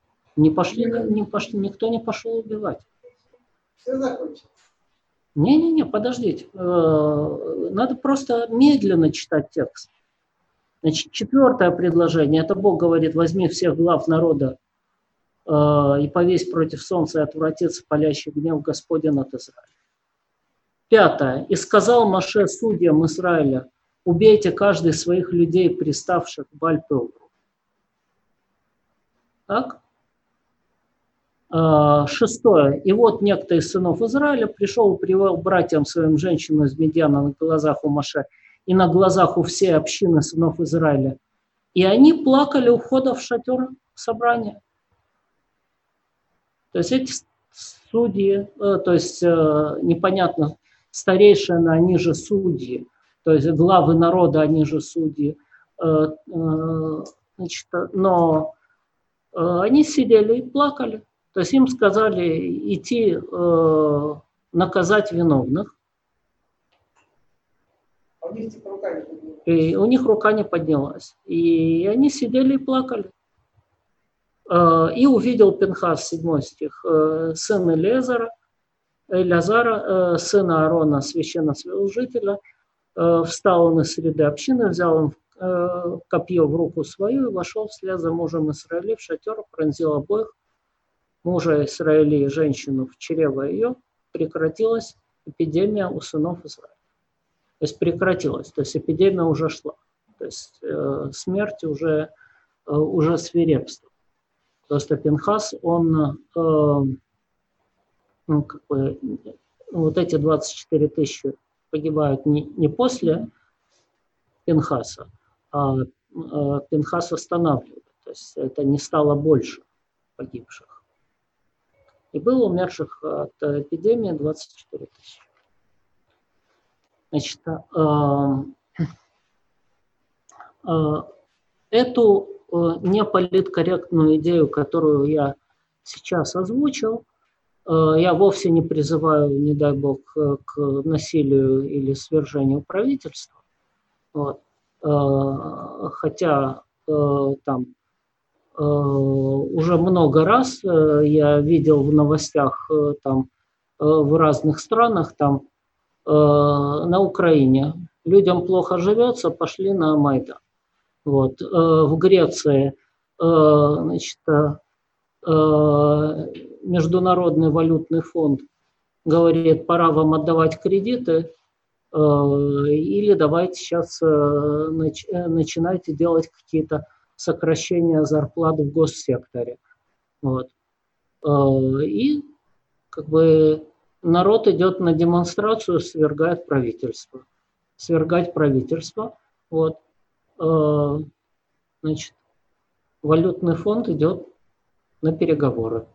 Никто не пошел убивать. Все закончилось. Не, подождите. Надо просто медленно читать текст. Значит, 4 предложение. Это Бог говорит: возьми всех глав народа и повесь против солнца, и отвратится палящий гнев Господень от Израиля. 5. И сказал Моше судьям Израиля: убейте каждый своих людей, приставших к Бааль-Пеору. Так? 6. И вот некто из сынов Израиля пришел и привел братьям своим женщину из Медиана на глазах у Моше и на глазах у всей общины сынов Израиля. И они плакали у входа в шатер собрания. То есть эти судьи, то есть непонятно, старейшины, они же судьи, то есть главы народа, они же судьи. Значит, но они сидели и плакали. То есть им сказали идти наказать виновных. А у них типа рука не поднялась. И у них рука не поднялась. И они сидели и плакали. И увидел Пинхас, 7 стих, сын Элязара, сына Аарона, священнослужителя, встал он из среды общины, взял он копье в руку свою и вошел вслед за мужем Израиля в шатер, пронзил обоих, мужа Израиля и женщину в чрево ее. Прекратилась эпидемия у сынов Израиля. То есть прекратилась, то есть эпидемия уже шла. То есть смерть уже свирепствовала. Просто Пинхас, он, вот эти 24 тысячи погибают не после Пинхаса, а Пинхас останавливает. То есть это не стало больше погибших. И было умерших от эпидемии 24 тысячи. Значит, эту неполиткорректную идею, которую я сейчас озвучил, я вовсе не призываю, не дай бог, к насилию или свержению правительства. Вот. Хотя там уже много раз я видел в новостях там в разных странах, там на Украине людям плохо живется, пошли на Майдан. Вот. В Греции, значит, Международный валютный фонд говорит, пора вам отдавать кредиты, или давайте сейчас начинайте делать какие-то сокращения зарплат в госсекторе. Вот. И как бы народ идет на демонстрацию, свергает правительство. Свергать правительство. Вот. Значит, валютный фонд идет на переговоры.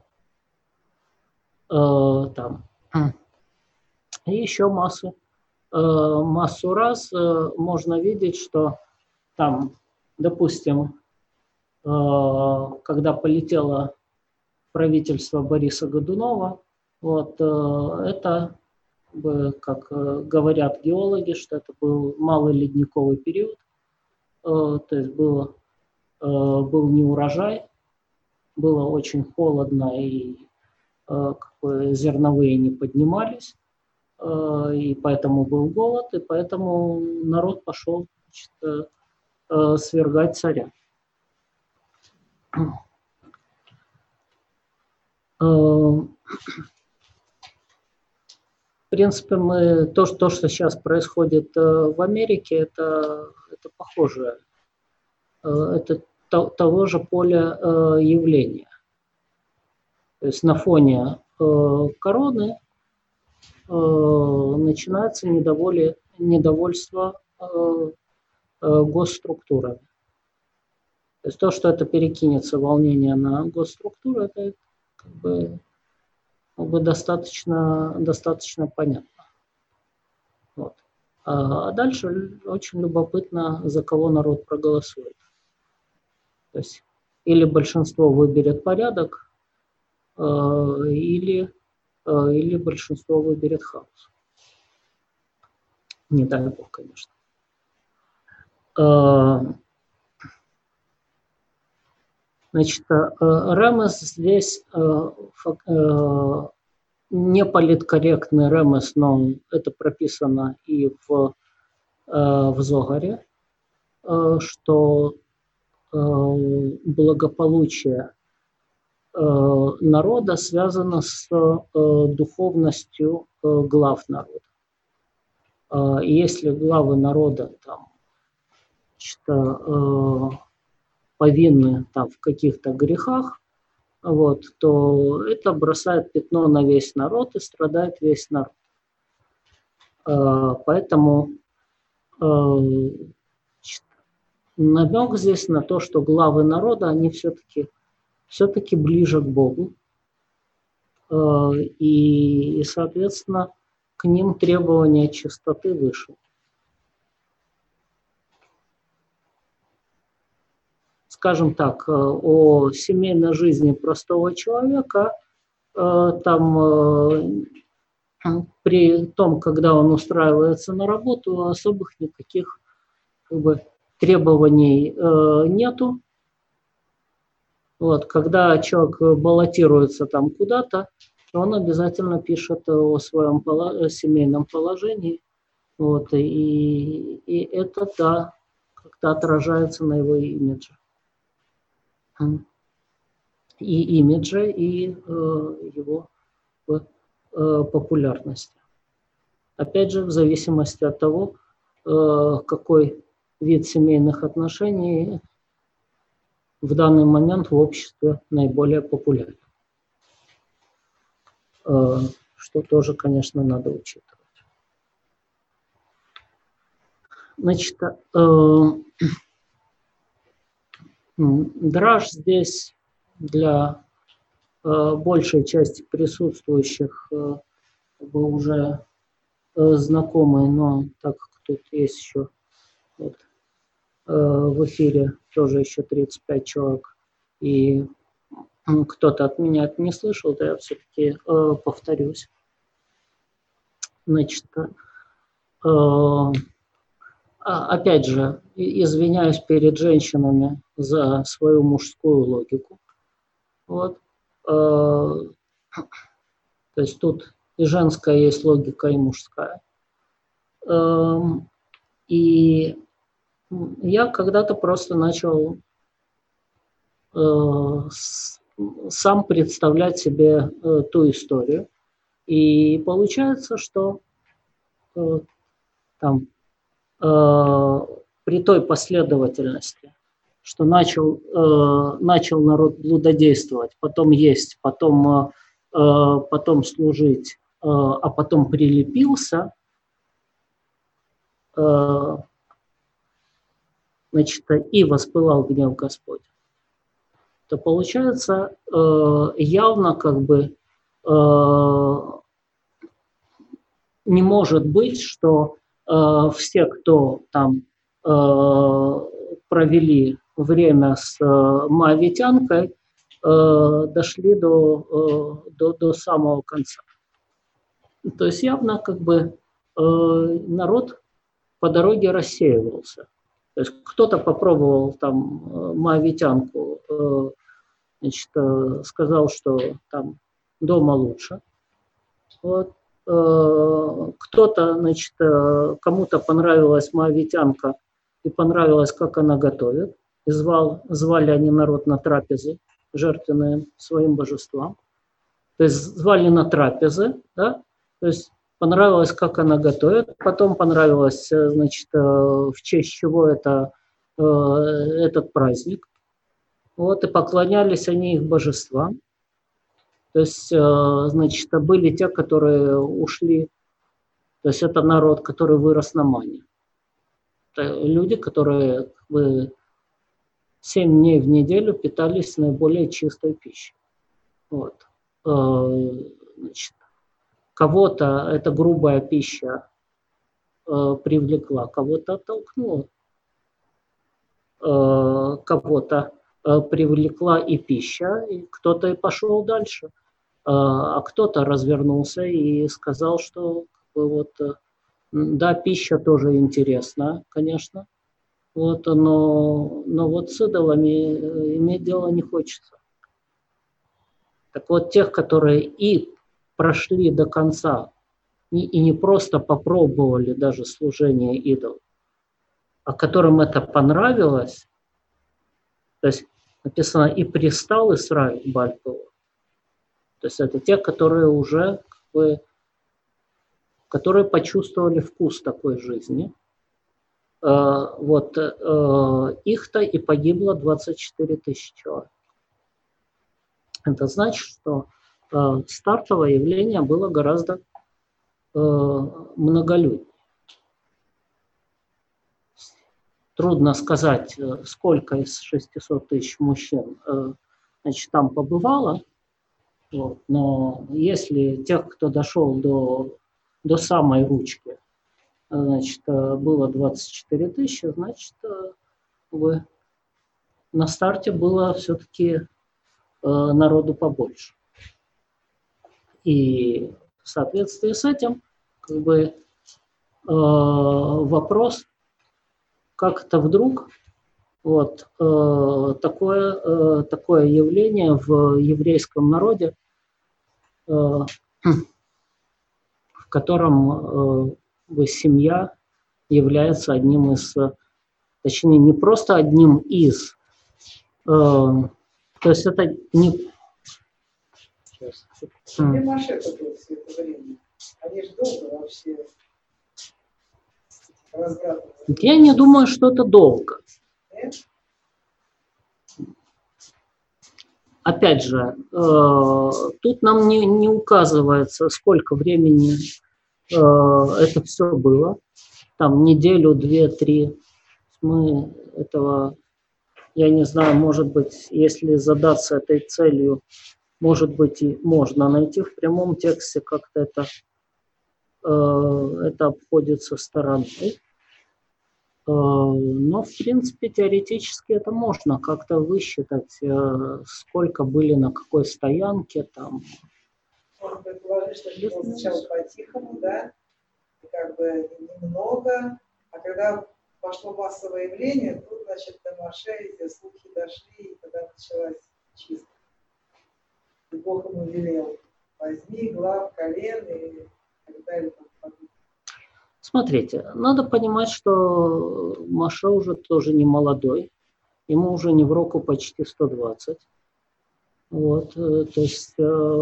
Там. И еще массу раз можно видеть, что там, допустим, когда полетело правительство Бориса Годунова, вот, это, как говорят геологи, что это был малый ледниковый период, то есть был неурожай, было очень холодно, и зерновые не поднимались, и поэтому был голод, и поэтому народ пошел, значит, свергать царя. В принципе, то, что сейчас происходит в Америке, это похоже, это того же поля явления. То есть на фоне короны начинается недовольство госструктурами. То есть то, что это перекинется волнение на госструктуру, это как бы достаточно понятно. Вот. А дальше очень любопытно, за кого народ проголосует. То есть или большинство выберет порядок, или большинство выберет хаос. Не дай бог, конечно. Значит, ремес здесь не политкорректный ремес, но это прописано и в Зогаре, что благополучие народа связано с духовностью глав народа. И если главы народа там, повинны там, в каких-то грехах, вот, то это бросает пятно на весь народ и страдает весь народ. Поэтому намек здесь на то, что главы народа, они все-таки ближе к Богу. И, соответственно, к ним требования чистоты выше. Скажем так, о семейной жизни простого человека, там при том, когда он устраивается на работу, особых никаких как бы, требований нету. Вот, когда человек баллотируется там куда-то, он обязательно пишет о своем семейном положении. Вот, и это, да, как-то отражается на его имидже. И имидже, и его популярности. Опять же, в зависимости от того, какой вид семейных отношений в данный момент в обществе наиболее популярен. Что тоже, конечно, надо учитывать. Значит, Драж здесь для большей части присутствующих был уже знакомый, но так как тут есть еще вот, в эфире тоже еще 35 человек, и кто-то от меня это не слышал, то я все-таки повторюсь. Значит, опять же, извиняюсь перед женщинами за свою мужскую логику. Вот. То есть тут и женская есть логика, и мужская. И я когда-то просто начал сам представлять себе ту историю. И получается, что там при той последовательности, что начал народ блудодействовать, потом есть, потом служить, а потом прилепился, значит, и воспылал гнев Господь, то получается явно как бы не может быть, что все, кто там провели время с моавитянкой, дошли до самого конца. То есть явно как бы народ по дороге рассеивался. То есть кто-то попробовал там моавитянку, значит, сказал, что там дома лучше. Вот. Кто-то, значит, кому-то понравилась моавитянка и понравилось, как она готовит. И звали они народ на трапезы, жертвенные своим божествам. То есть звали на трапезы, да? То есть понравилось, как она готовит. Потом понравилось, значит, в честь чего этот праздник. Вот, и поклонялись они их божествам. То есть, значит, были те, которые ушли, то есть это народ, который вырос на мане. Это люди, которые 7 дней в неделю питались наиболее чистой пищей. Вот. Значит, кого-то эта грубая пища привлекла, кого-то оттолкнула, кого-то привлекла и пища, и кто-то и пошел дальше. А кто-то развернулся и сказал, что вот, да, пища тоже интересна, конечно, вот, но вот с идолами иметь дело не хочется. Так вот, тех, которые и прошли до конца, и не просто попробовали даже служение идолу, а которым это понравилось, то есть написано, и пристал Израиль Баль-Пеор. То есть это те, которые уже которые почувствовали вкус такой жизни. Вот их-то и погибло 24 тысячи человек. Это значит, что стартовое явление было гораздо многолюднее. Трудно сказать, сколько из 600 тысяч мужчин, значит, там побывало. Вот. Но если тех, кто дошел до самой ручки, значит, было 24 тысячи, значит, на старте было все-таки народу побольше. И в соответствии с этим как бы вопрос, как это вдруг вот такое явление в еврейском народе, в котором семья является одним из, точнее, не просто одним из, то есть это не... Где Машеха был все это время? Они же долго вообще разгадывали. Я не думаю, что это долго. Нет? Опять же, тут нам не указывается, сколько времени это все было. Там неделю, 2, 3. Мы этого Я не знаю, может быть, если задаться этой целью, может быть, и можно найти в прямом тексте, как-то это обходится стороной. Но, в принципе, теоретически это можно как-то высчитать, сколько были на какой стоянке там. Можно предположить, что это было сначала по-тихому, да, и как бы немного, а когда пошло массовое явление, тут, значит, до Моше эти слухи дошли, и тогда началась чистка. И Бог ему велел: возьми глав, колен и так далее. Смотрите, надо понимать, что Моше уже тоже не молодой, ему уже не в року почти 120. Вот, то есть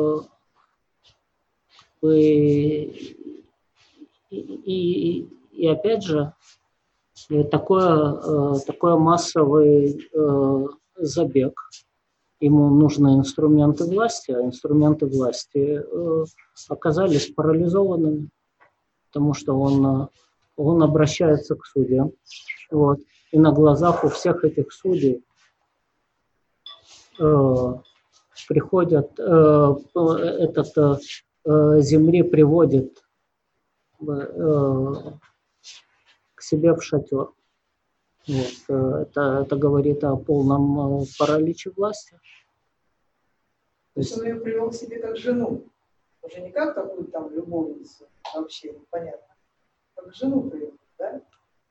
и опять же, такой массовый забег. Ему нужны инструменты власти, а инструменты власти оказались парализованными, потому что он обращается к судьям. Вот, и на глазах у всех этих судей приходят, Зимри приводит к себе в шатер. Вот, это говорит о полном параличе власти. То есть он ее привел к себе как жену, уже не как какую-то там любовницу, вообще непонятно, как жену привел, да?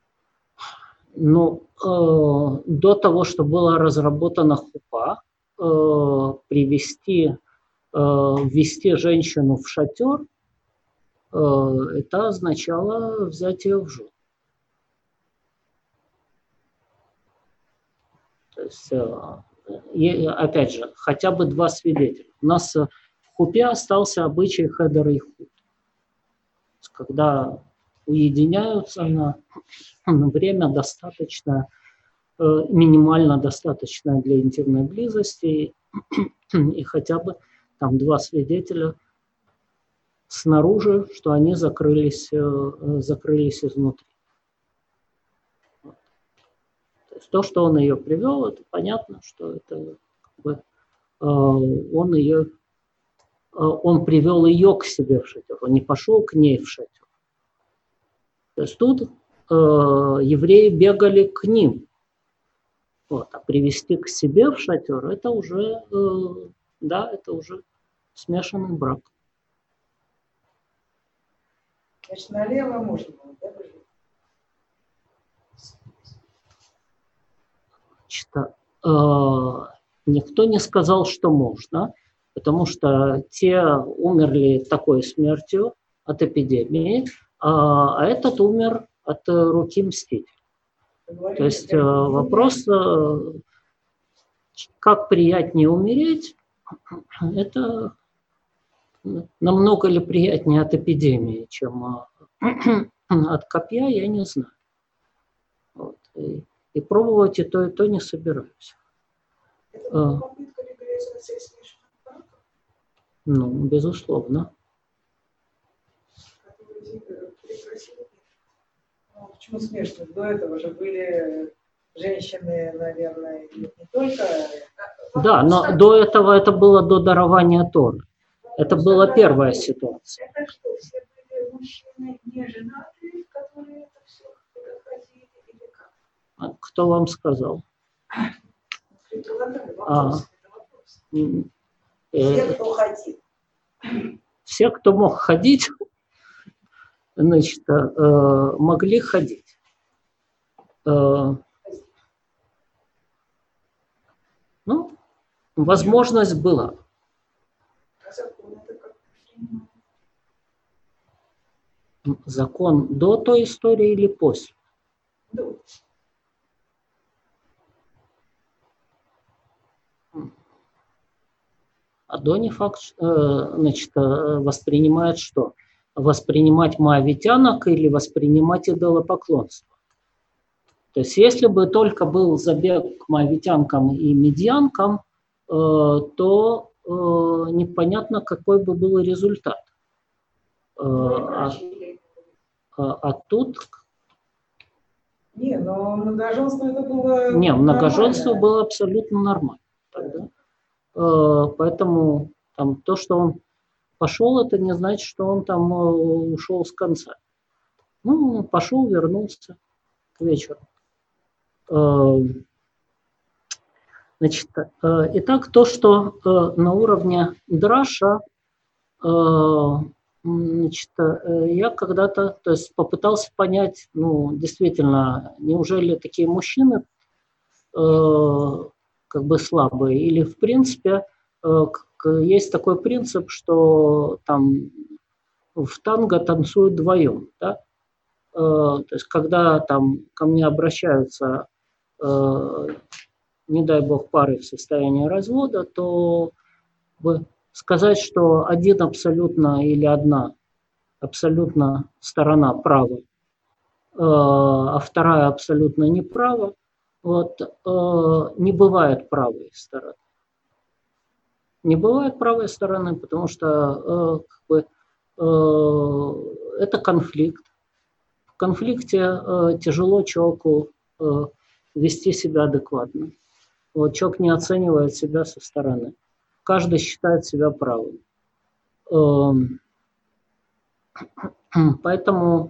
Ну, до того, что была разработана хупа, ввести женщину в шатер, это означало взять ее в жену. То есть, опять же, хотя бы 2 свидетеля. У нас в хупе остался обычай хедер и худ. Когда уединяются на время достаточно, минимально достаточное для интимной близости, и хотя бы там 2 свидетеля снаружи, что они закрылись изнутри. То есть то, что он ее привел, это понятно, что это как бы, он привел ее к себе в шатер, он не пошел к ней в шатер. То есть тут евреи бегали к ним. Вот, а привести к себе в шатер, это уже, это уже смешанный брак. Значит, налево можно было, да, Никто не сказал, что можно, потому что те умерли такой смертью от эпидемии, а этот умер от руки мстителя. То есть вопрос, как приятнее умереть, это намного ли приятнее от эпидемии, чем от копья, я не знаю. Вот. И пробовать и то не собираюсь. Это была попытка легализации смешанных браков? Ну, безусловно. Которые прекратили. Ну, почему смешно? До этого же были женщины, наверное, не только... Да, но до этого это было до дарования Торы. Это была первая ситуация. Это что, все были мужчины не женатые, которые это все проходили, или как? Кто вам сказал? Все, кто хотел. Все, кто мог ходить, значит, могли ходить. Ну, возможность была. Закон до той истории или после? До. А до не факт, значит, воспринимает что? Воспринимать моавитянок или воспринимать идолопоклонство? То есть, если бы только был забег к моавитянкам и медьянкам, то непонятно, какой бы был результат. А тут Не, но многоженство это было Не, многоженство нормально. было абсолютно нормально тогда. Поэтому там, то, что он пошел, это не значит, что он там ушел с конца. Ну, пошел, вернулся к вечеру. Значит, итак, то, что на уровне драша, значит, я когда-то, то есть, попытался понять, ну, действительно, неужели такие мужчины как бы слабые, или в принципе есть такой принцип, что там в танго танцуют вдвоем, да? То есть, когда там ко мне обращаются, не дай бог, пары в состоянии развода, то сказать, что один абсолютно или одна абсолютно сторона права, а вторая абсолютно не права, вот, не бывает правой стороны. Не бывает правой стороны, потому что как бы, это конфликт. В конфликте тяжело человеку вести себя адекватно. Вот, человек не оценивает себя со стороны. Каждый считает себя правым. Поэтому,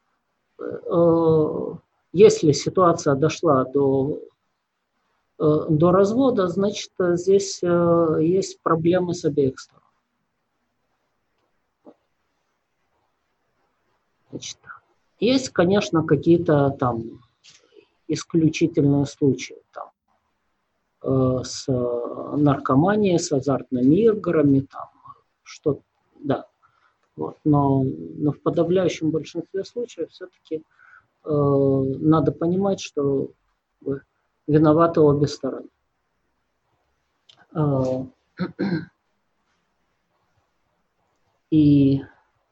если ситуация дошла до развода, значит, здесь есть проблемы с обеих сторон. Значит, есть, конечно, какие-то там исключительные случаи там, с наркоманией, с азартными играми, там, что, да. Вот. Но в подавляющем большинстве случаев все-таки надо понимать, что виноваты обе стороны. И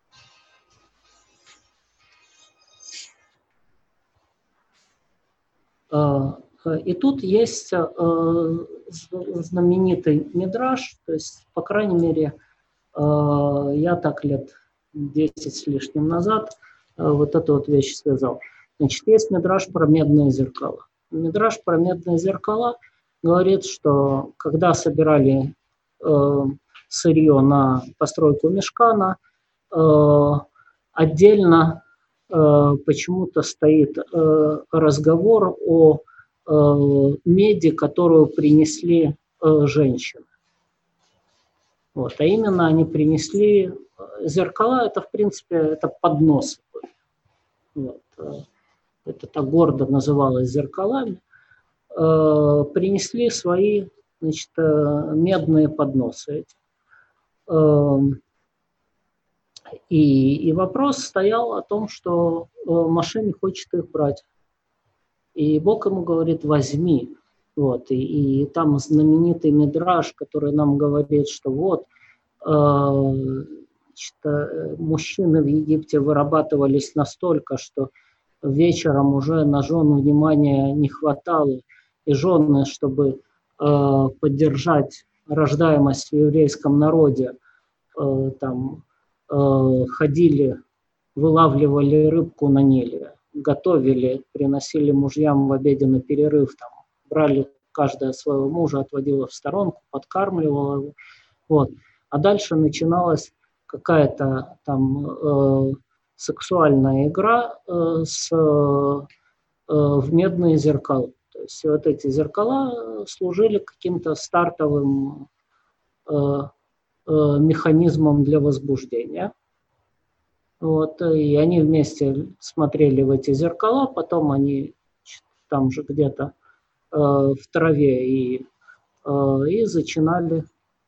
тут есть знаменитый мидраш, то есть, по крайней мере, я так лет 10 с лишним назад вот эту вот вещь связал. Значит, есть мидраш про медные зеркала. Мидраш про медные зеркала говорит, что когда собирали сырье на постройку мишкана, отдельно почему-то стоит разговор о меди, которую принесли женщины. Вот, а именно они принесли зеркала, это в принципе это подносы. Вот, это так гордо называлось зеркалами. Принесли свои, значит, медные подносы. И вопрос стоял о том, что Моше не хочет их брать. И Бог ему говорит: возьми. Вот, и там знаменитый мидраш, который нам говорит, что вот мужчины в Египте вырабатывались настолько, что вечером уже на жен внимания не хватало, и жены, чтобы поддержать рождаемость в еврейском народе, там ходили, вылавливали рыбку на Ниле, готовили, приносили мужьям в обеденный перерыв, там, брали каждая своего мужа, отводила в сторонку, подкармливала его. Вот. А дальше начиналась какая-то там сексуальная игра в медные зеркала. То есть вот эти зеркала служили каким-то стартовым механизмом для возбуждения. Вот, и они вместе смотрели в эти зеркала, потом они там же где-то в траве и зачинали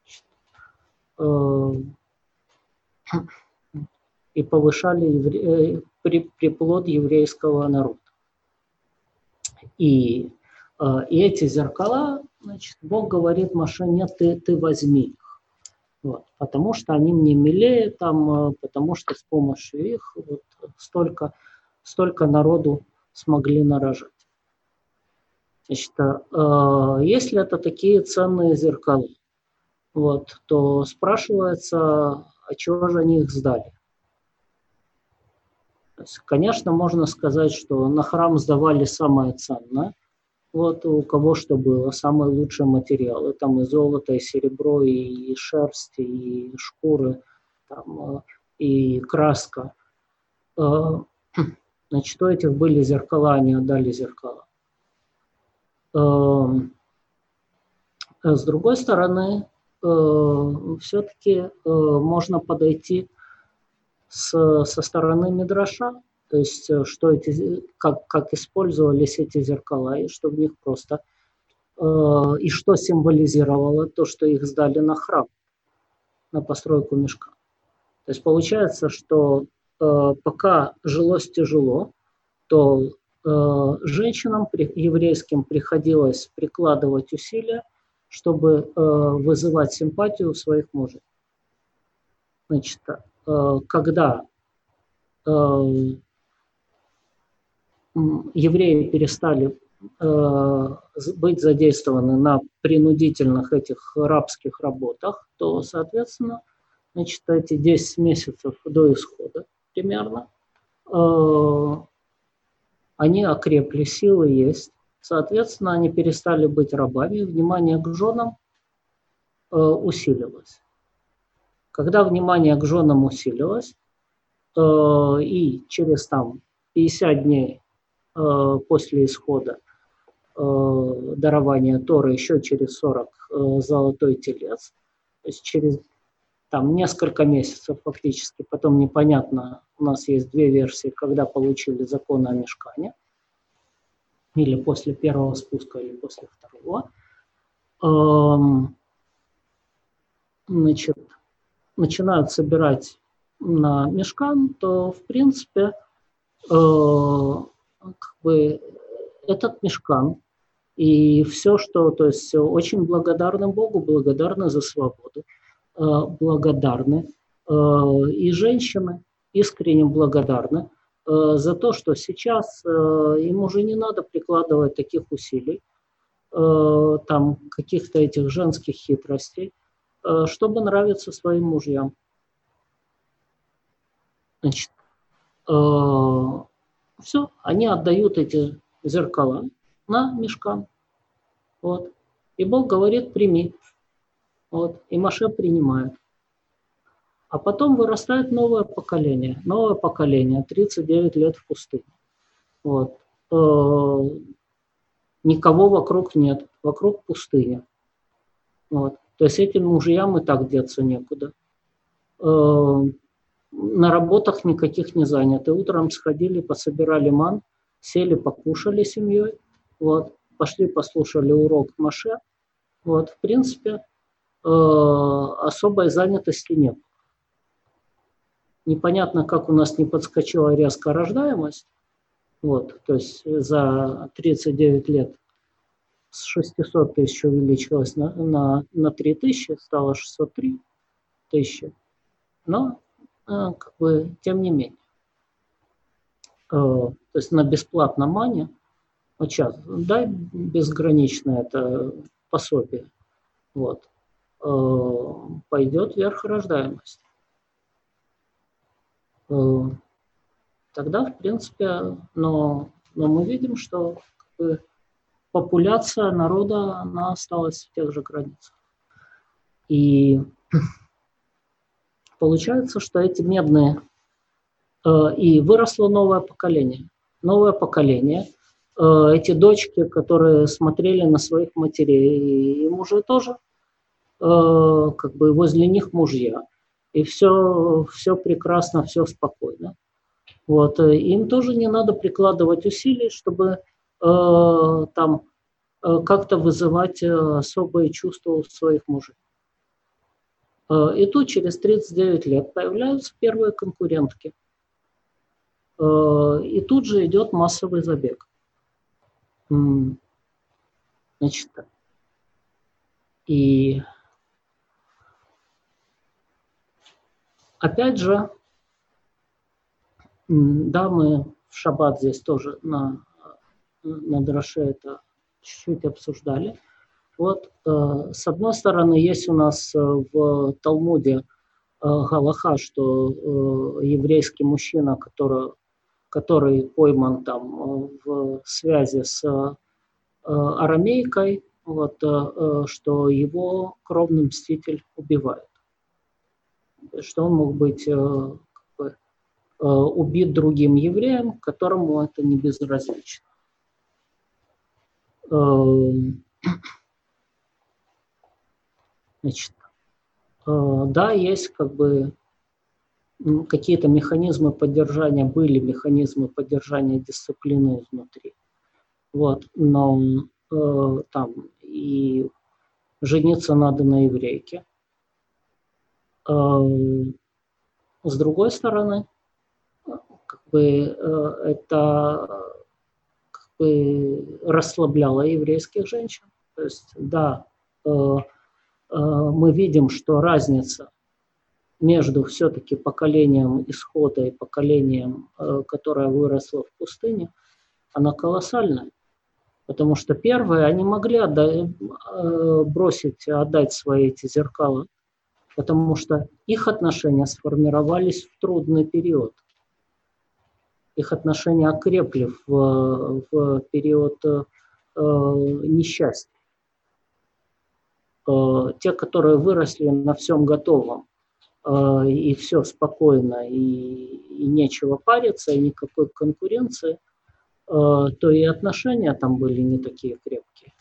и повышали приплод еврейского народа. И эти зеркала, значит, Бог говорит Моше: нет, ты возьми их. Вот, потому что они мне милее, там, потому что с помощью их вот столько народу смогли нарожать. Значит, если это такие ценные зеркала, вот, то спрашивается, а чего же они их сдали? есть, конечно, можно сказать, что на храм сдавали самое ценное, вот у кого что было, самые лучшие материалы, там и золото, и серебро, и шерсть, и шкуры, там, и краска. Значит, у этих были зеркала, они отдали зеркала. С другой стороны, все-таки можно подойти со стороны мидраша, то есть что как использовались эти зеркала, и что в них просто, и что символизировало то, что их сдали на храм, на постройку мешка. То есть получается, что пока жилось тяжело, то женщинам еврейским приходилось прикладывать усилия, чтобы вызывать симпатию у своих мужей. Значит, когда евреи перестали быть задействованы на принудительных этих рабских работах, то, соответственно, значит, эти 10 месяцев до исхода примерно, они окрепли, силы есть. Соответственно, они перестали быть рабами, внимание к женам усилилось. Когда внимание к женам усилилось, и через 50 дней после исхода дарования Торы, еще через 40 золотой телец, то есть через несколько месяцев фактически, потом непонятно, у нас есть две версии, когда получили закон о мишкане, или после первого спуска, или после второго. Значит, начинают собирать на мишкан, то, в принципе, этот мишкан и все, что, то есть очень благодарны Богу, благодарны за свободу, благодарны и женщины искренне благодарны за то, что сейчас им уже не надо прикладывать таких усилий, каких-то этих женских хитростей, чтобы нравиться своим мужьям. Значит, все, они отдают эти зеркала на мишкан. Вот. И Бог говорит: прими. Вот. И Моше принимает. А потом вырастает новое поколение. Новое поколение, 39 лет в пустыне. Вот. Никого вокруг нет. Вокруг пустыня. Вот. То есть этим мужьям и так деться некуда. На работах никаких не заняты. Утром сходили, пособирали ман, сели, покушали семьей. Вот. Пошли, послушали урок Моше. Вот. В принципе, особой занятости нет. Непонятно, как у нас не подскочила резко рождаемость. Вот, то есть за 39 лет с 600 тысяч увеличилось на 3 тысячи, стало 603 тысячи. Но, тем не менее. То есть на бесплатном мане, вот сейчас, дай безграничное это пособие, вот, пойдет вверх рождаемость. Тогда, в принципе, но мы видим, что популяция народа, она осталась в тех же границах. И получается, что эти медные... И выросло новое поколение. Новое поколение. Эти дочки, которые смотрели на своих матерей, им уже тоже возле них мужья. И все прекрасно, все спокойно. Вот. Им тоже не надо прикладывать усилий, чтобы как-то вызывать особые чувства у своих мужей. И тут через 39 лет появляются первые конкурентки. И тут же идет массовый забег. Значит, и опять же, да, мы в шаббат здесь тоже на Драше это чуть-чуть обсуждали. Вот, с одной стороны, есть у нас в Талмуде галаха, что еврейский мужчина, который который пойман там в связи с арамейкой, вот, что его кровный мститель убивает. Что он мог быть убит другим евреем, которому это не безразлично. Значит, да, есть как бы какие-то механизмы поддержания, были механизмы поддержания дисциплины изнутри. Вот, но там и жениться надо на еврейке. С другой стороны, как бы это как бы расслабляло еврейских женщин. То есть, да, мы видим, что разница между все-таки поколением исхода и поколением, которое выросло в пустыне, она колоссальная. Потому что первые, они могли отдать свои эти зеркала, потому что их отношения сформировались в трудный период. Их отношения окрепли в период несчастья. Те, которые выросли на всем готовом, и все спокойно, и нечего париться, и никакой конкуренции, то и отношения там были не такие крепкие.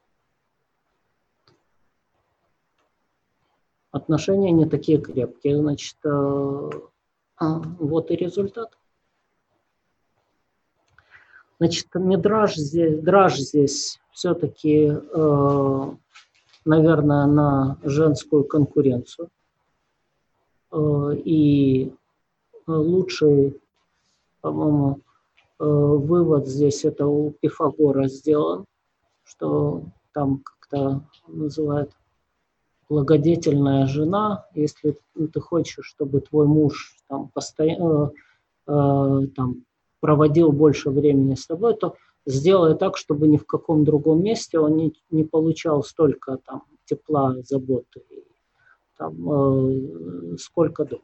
Отношения не такие крепкие, значит, вот и результат. Значит, драж здесь все-таки, наверное, на женскую конкуренцию. И лучший, по-моему, вывод здесь это у Пифагора сделан, что там как-то называют благодетельная жена. Если ты хочешь, чтобы твой муж там постоянно там проводил больше времени с тобой, то сделай так, чтобы ни в каком другом месте он не получал столько там тепла, заботы, там, сколько дома.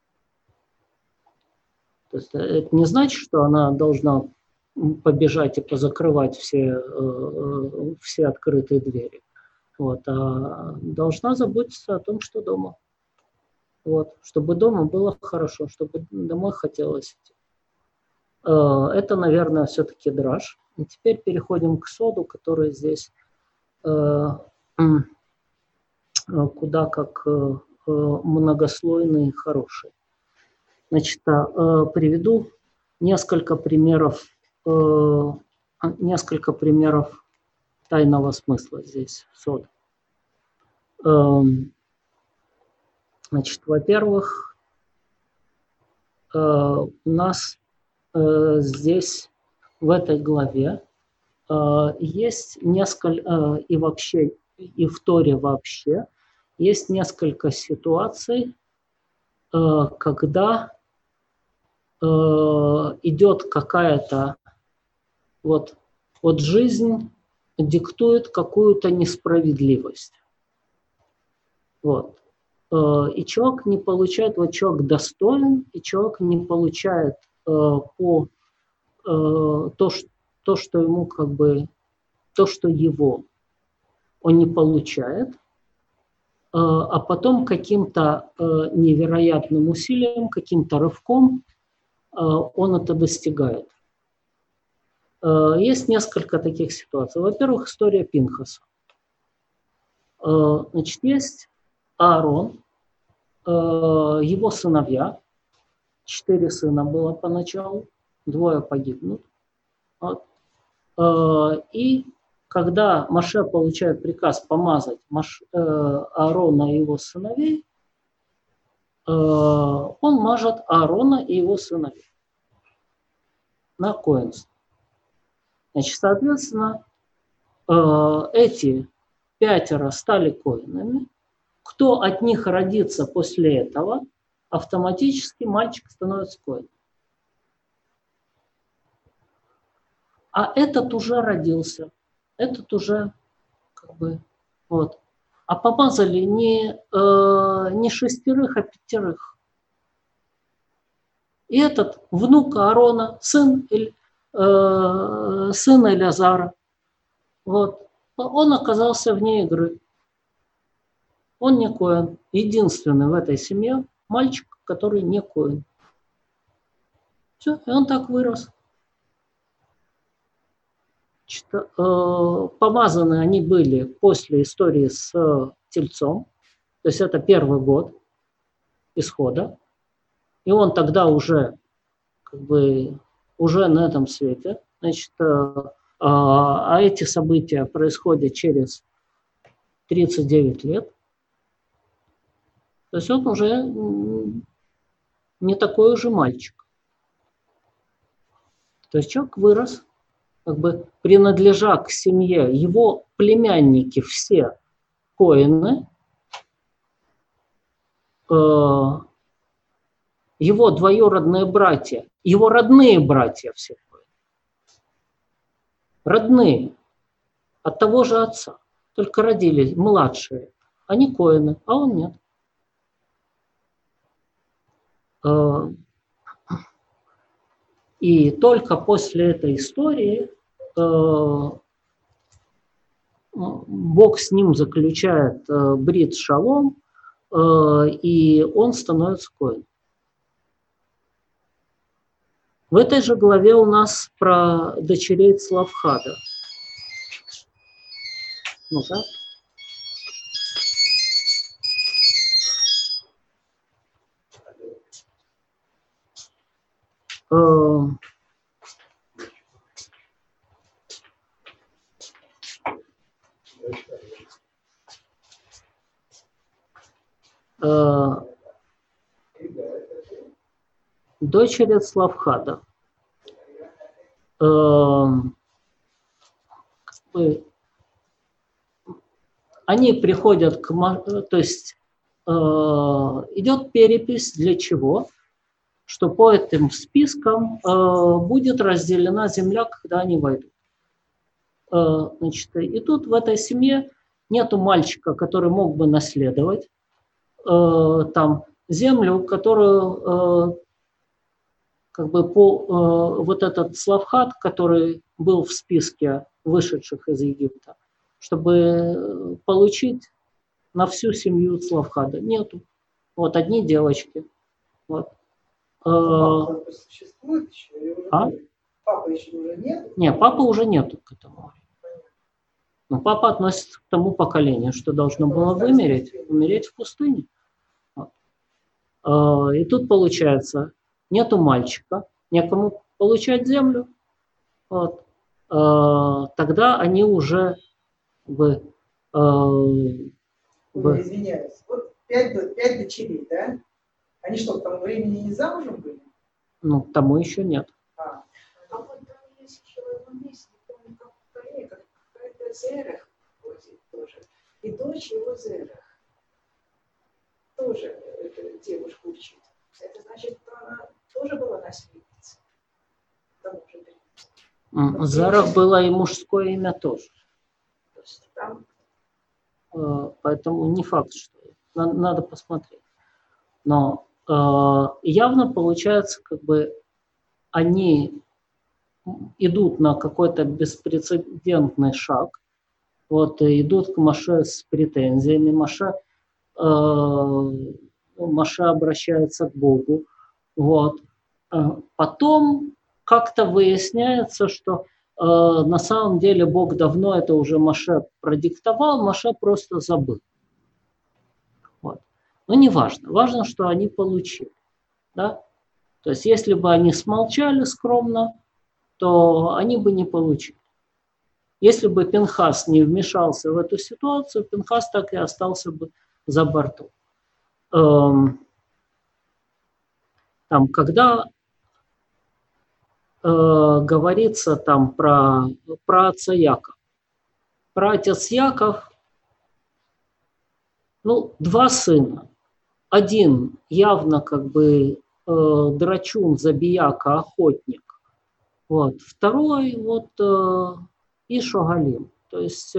То есть это не значит, что она должна побежать и позакрывать все открытые двери. Вот, а должна заботиться о том, что дома. Вот, чтобы дома было хорошо, чтобы домой хотелось идти. Это, наверное, все-таки драж. И теперь переходим к соду, который здесь куда как многослойный и хороший. Значит, приведу несколько примеров тайного смысла здесь сода. Значит, во-первых, у нас здесь в этой главе есть несколько, и вообще, и в Торе вообще, есть несколько ситуаций, когда идет какая-то вот жизнь диктует какую-то несправедливость. Вот. И человек не получает, вот человек достоин, и человек не получает то, что ему как бы, то, что его, он не получает, а потом каким-то невероятным усилием, каким-то рывком он это достигает. Есть несколько таких ситуаций. Во-первых, история Пинхаса. Значит, есть Аарон, его сыновья, 4 сына было поначалу, 2 погибнут. Вот. И когда Моше получает приказ помазать Аарона и его сыновей, он мажет Аарона и его сыновей на коэнство. Значит, соответственно, эти 5 стали коэнами. Кто от них родится после этого, автоматически мальчик становится коэном. А этот уже родился, этот уже как бы вот. А помазали не 6, а 5. И этот внук Аарона, сын Элязара, вот, он оказался вне игры. Он не коэн. Единственный в этой семье мальчик, который не коэн. Все, и он так вырос. Помазаны они были после истории с тельцом. То есть это первый год исхода. И он тогда уже уже на этом свете. Значит, а эти события происходят через 39 лет. То есть он уже не такой уже мальчик. То есть человек вырос, принадлежа к семье. Его племянники все коэны. Его двоюродные братья, его родные братья все коэны. Родные. От того же отца. Только родились младшие. Они коэны, а он нет. И только после этой истории Бог с ним заключает брит шалом, и он становится коэном. В этой же главе у нас про дочерей Цлавхада. Ну-ка. Дочери Цлавхада. Они приходят то есть идет перепись для чего? Что по этим спискам будет разделена земля, когда они войдут. Значит, и тут в этой семье нету мальчика, который мог бы наследовать там землю, которую вот этот Цлавхад, который был в списке вышедших из Египта, чтобы получить на всю семью Цлавхада. Нету. Вот одни девочки. Вот. Папа существует еще? Папы еще уже нет? Не, папы уже нету к этому. Но папа относится к тому поколению, что должно было умереть в пустыне. Вот. И тут получается, нету мальчика, некому получать землю. Вот. Тогда они уже извиняюсь, вот 5 дочерей, да? Они что, к тому времени не замужем были? Ну, к тому еще нет. А вот там есть еще в одном месте, не помню, как в Корее, какая-то Зерах ходит тоже. И дочь его Зерах тоже эту девушку учит. Это значит, что она тоже была наследницей. Зерах было и мужское имя тоже. То есть там... Поэтому не факт, что надо посмотреть. Но явно получается, они идут на какой-то беспрецедентный шаг, вот, и идут к Моше с претензиями. Моше обращается к Богу. Вот. Потом как-то выясняется, что на самом деле Бог давно это уже Моше продиктовал, Моше просто забыл. Вот. Но не важно. Важно, что они получили. Да? То есть, если бы они смолчали скромно, то они бы не получили. Если бы Пинхас не вмешался в эту ситуацию, Пинхас так и остался бы за бортом. Там, когда говорится там про отца Якова. Про отец Яков, два сына. Один явно драчун, забияка, охотник. Вот. Второй Ишогалим. То есть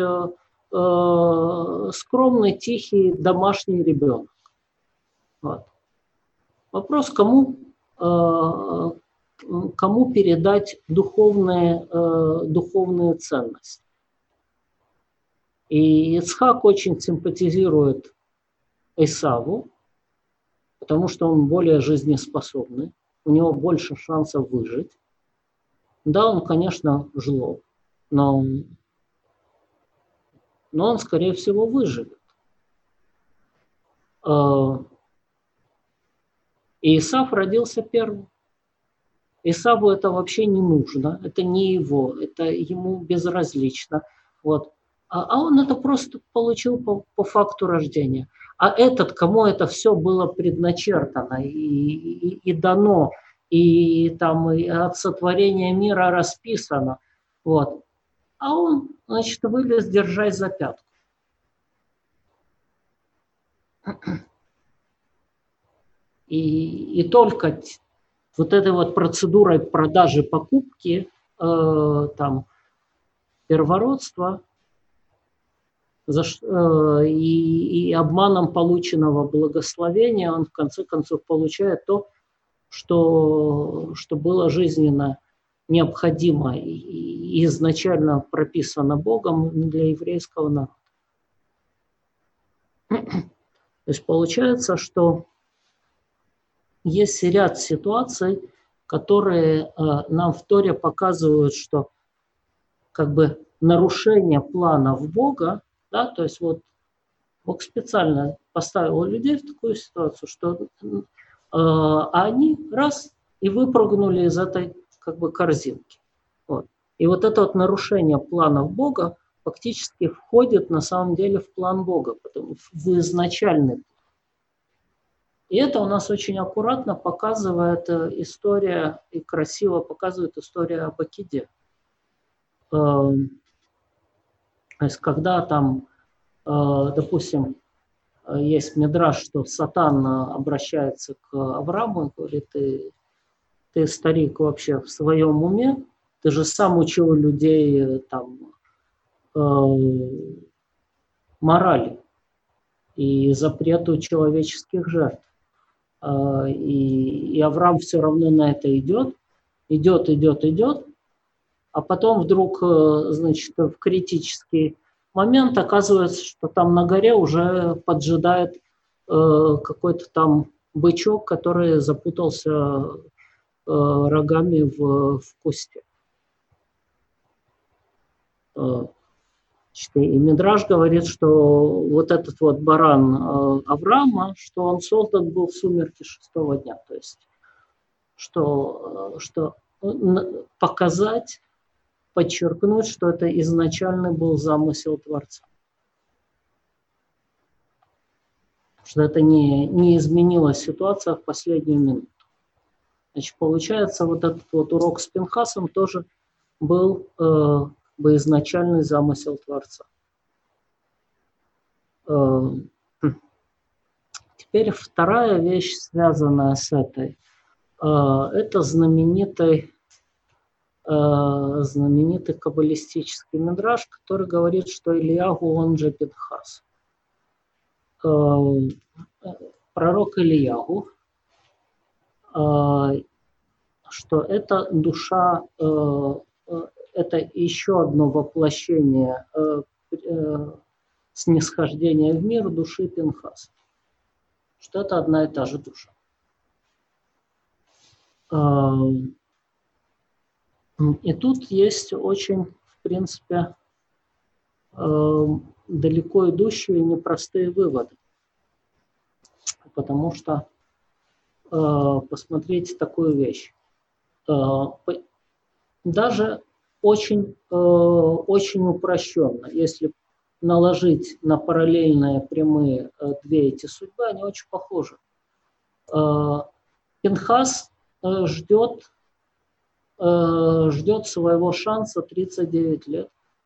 скромный, тихий, домашний ребенок. Вот. Вопрос, кому кому передать духовные ценности. И Ицхак очень симпатизирует Исаву, потому что он более жизнеспособный, у него больше шансов выжить. Да, он, конечно, жлоб, но он, скорее всего, выживет. И Исав родился первым. Исаву это вообще не нужно, это не его, это ему безразлично. Вот. А он это просто получил по факту рождения. А этот, кому это все было предначертано и дано, и там и от сотворения мира расписано, вот. А он, значит, вылез, держась за пятку. И только вот этой вот процедурой продажи, покупки, там, первородства и обманом полученного благословения он в конце концов получает то, что было жизненно необходимо и изначально прописано Богом для еврейского народа. То есть получается, что есть ряд ситуаций, которые нам в Торе показывают, что как бы нарушение планов Бога, да, то есть вот Бог специально поставил людей в такую ситуацию, что они раз и выпрыгнули из этой как бы корзинки. Вот. И вот это вот нарушение планов Бога фактически входит на самом деле в план Бога, в изначальный план. И это у нас очень аккуратно показывает история и красиво показывает история об Акиде. То есть когда там, допустим, есть мидраш, что Сатан обращается к Аврааму и говорит: ты старик вообще в своем уме, ты же сам учил людей там морали и запрету человеческих жертв. И Авраам все равно на это идет, а потом вдруг, значит, в критический момент оказывается, что там на горе уже поджидает какой-то там бычок, который запутался рогами в кусте. И Мидраш говорит, что вот этот вот баран Авраама, что он создан был в сумерки 6-го дня. То есть, что показать, подчеркнуть, что это изначально был замысел Творца. Что это не изменилась ситуация в последнюю минуту. Значит, получается, вот этот вот урок с Пинхасом тоже был изначальный замысел Творца. Теперь вторая вещь, связанная с этой, это знаменитый каббалистический мидраш, который говорит, что Ильягу, он же Пинхас. Пророк Ильягу, что это душа, это еще одно воплощение снисхождения в мир души Пинхаса. Что это одна и та же душа. И тут есть очень, в принципе, далеко идущие и непростые выводы. Потому что посмотрите такую вещь. Даже очень упрощенно, если наложить на параллельные прямые две эти судьбы, они очень похожи. Пинхас ждет своего шанса 39 лет.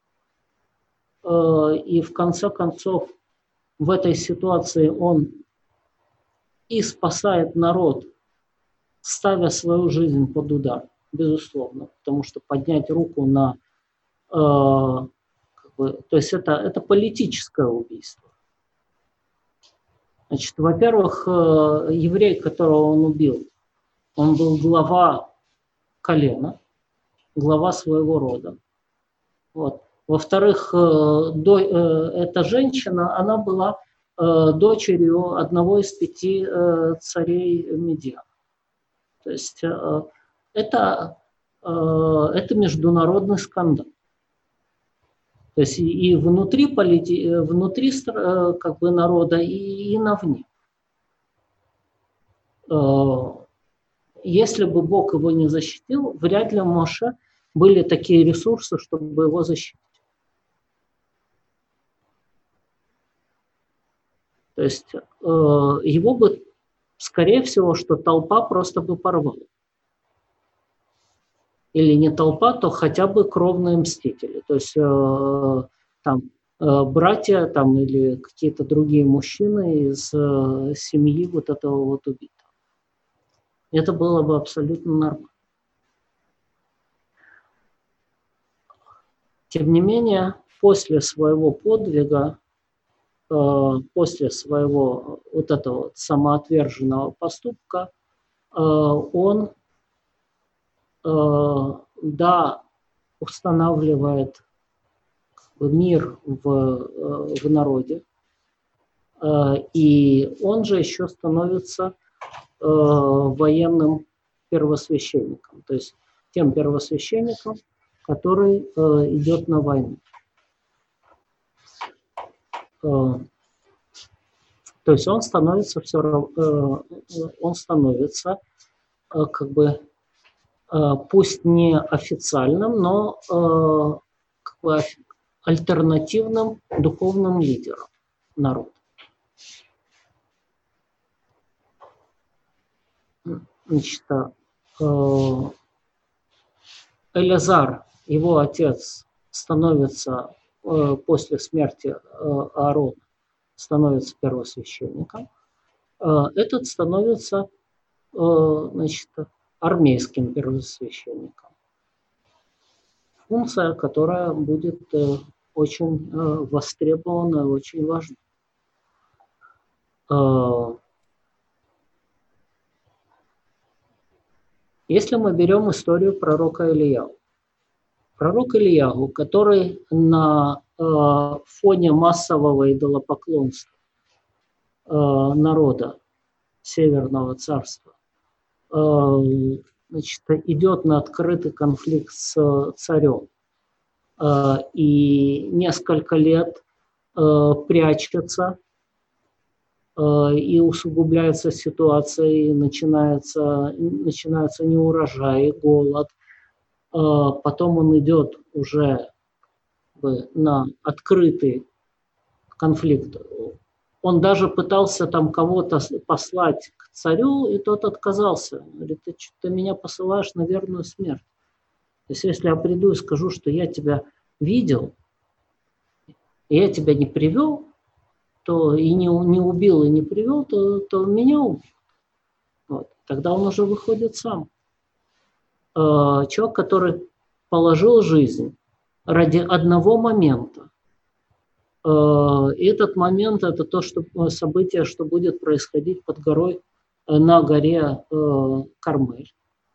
И в конце концов в этой ситуации он и спасает народ, ставя свою жизнь под удар, безусловно, потому что поднять руку на... то есть это политическое убийство. Значит, во-первых, еврей, которого он убил, он был глава колена, глава своего рода. Вот. Во-вторых, эта женщина, она была дочерью одного из 5 царей Медиана. То есть это международный скандал. То есть и внутри как бы народа, и навне. Если бы Бог его не защитил, вряд ли у Моше были такие ресурсы, чтобы его защитить. То есть его бы, скорее всего, что толпа просто бы порвала. Или не толпа, то хотя бы кровные мстители. То есть там братья там, или какие-то другие мужчины из семьи вот этого вот убитого. Это было бы абсолютно нормально. Тем не менее, после своего подвига, после своего вот этого вот самоотверженного поступка, он, да, устанавливает мир в народе, и он же еще становится военным первосвященником, то есть тем первосвященником, который идет на войну. То есть он становится как бы пусть не официальным, но как бы альтернативным духовным лидером народа. Значит, Элязар, его отец, становится после смерти Аарона, становится первосвященником. Этот становится, значит, армейским первосвященником. Функция, которая будет очень востребована и очень важна. Если мы берем историю пророка Ильяу. Пророк Ильяу, который на фоне массового идолопоклонства народа Северного царства, значит, идет на открытый конфликт с царем и несколько лет прячется, и усугубляется ситуация, и начинается неурожай, голод. Потом он идет уже на открытый конфликт. Он даже пытался там кого-то послать к царю, и тот отказался. Говорит, ты меня посылаешь на верную смерть. То есть если я приду и скажу, что я тебя видел, и я тебя не привел, то и не убил, и не привел, то меня убьют. Вот. Тогда он уже выходит сам. Человек, который положил жизнь ради одного момента. И этот момент – это то событие, что будет происходить под горой, на горе Кармель.